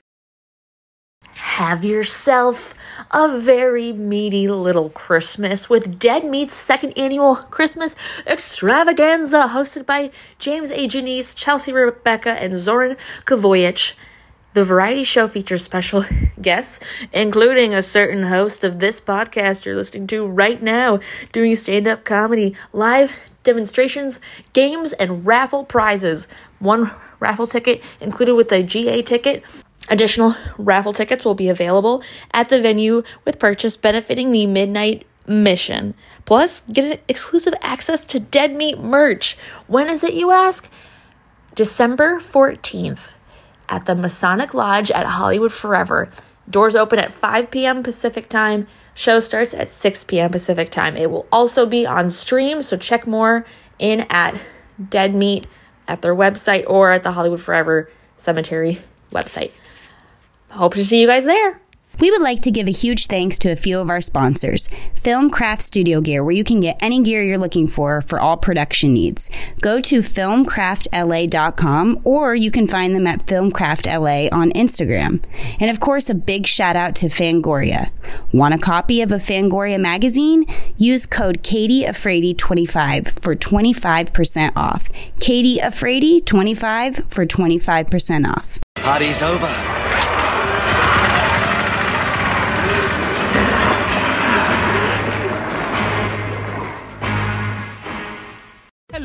Have yourself a very meaty little Christmas with Dead Meat's second annual Christmas extravaganza, hosted by James A. Janice, Chelsea Rebecca, and Zoran Kovoyich. The variety show features special guests, including a certain host of this podcast you're listening to right now, doing stand-up comedy, live demonstrations, games, and raffle prizes. One raffle ticket included with a G A ticket. Additional raffle tickets will be available at the venue with purchase, benefiting the Midnight Mission. Plus, get exclusive access to Dead Meat merch. When is it, you ask? December fourteenth at the Masonic Lodge at Hollywood Forever. Doors open at five p.m. Pacific time. Show starts at six p.m. Pacific time. It will also be on stream, so check more in at Dead Meat at their website or at the Hollywood Forever Cemetery website. Hope to see you guys there. We would like to give a huge thanks to a few of our sponsors. Filmcraft Studio Gear, where you can get any gear you're looking for for all production needs. Go to filmcraft L A dot com, or you can find them at Filmcraft L A on Instagram. And of course, a big shout out to Fangoria. Want a copy of a Fangoria magazine? Use code Katie Afraidy twenty-five for twenty-five percent off. Katie Afraidy twenty-five for twenty-five percent off. Party's over.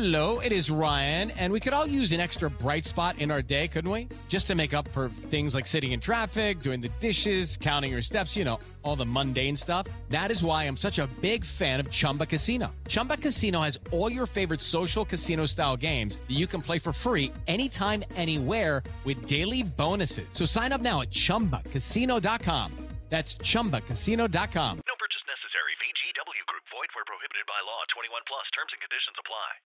Hello, it is Ryan, and we could all use an extra bright spot in our day, couldn't we? Just to make up for things like sitting in traffic, doing the dishes, counting your steps, you know, all the mundane stuff. That is why I'm such a big fan of Chumba Casino. Chumba Casino has all your favorite social casino-style games that you can play for free anytime, anywhere with daily bonuses. So sign up now at chumba casino dot com. That's chumba casino dot com. No purchase necessary. V G W Group. Void where prohibited by law. twenty-one plus. Terms and conditions apply.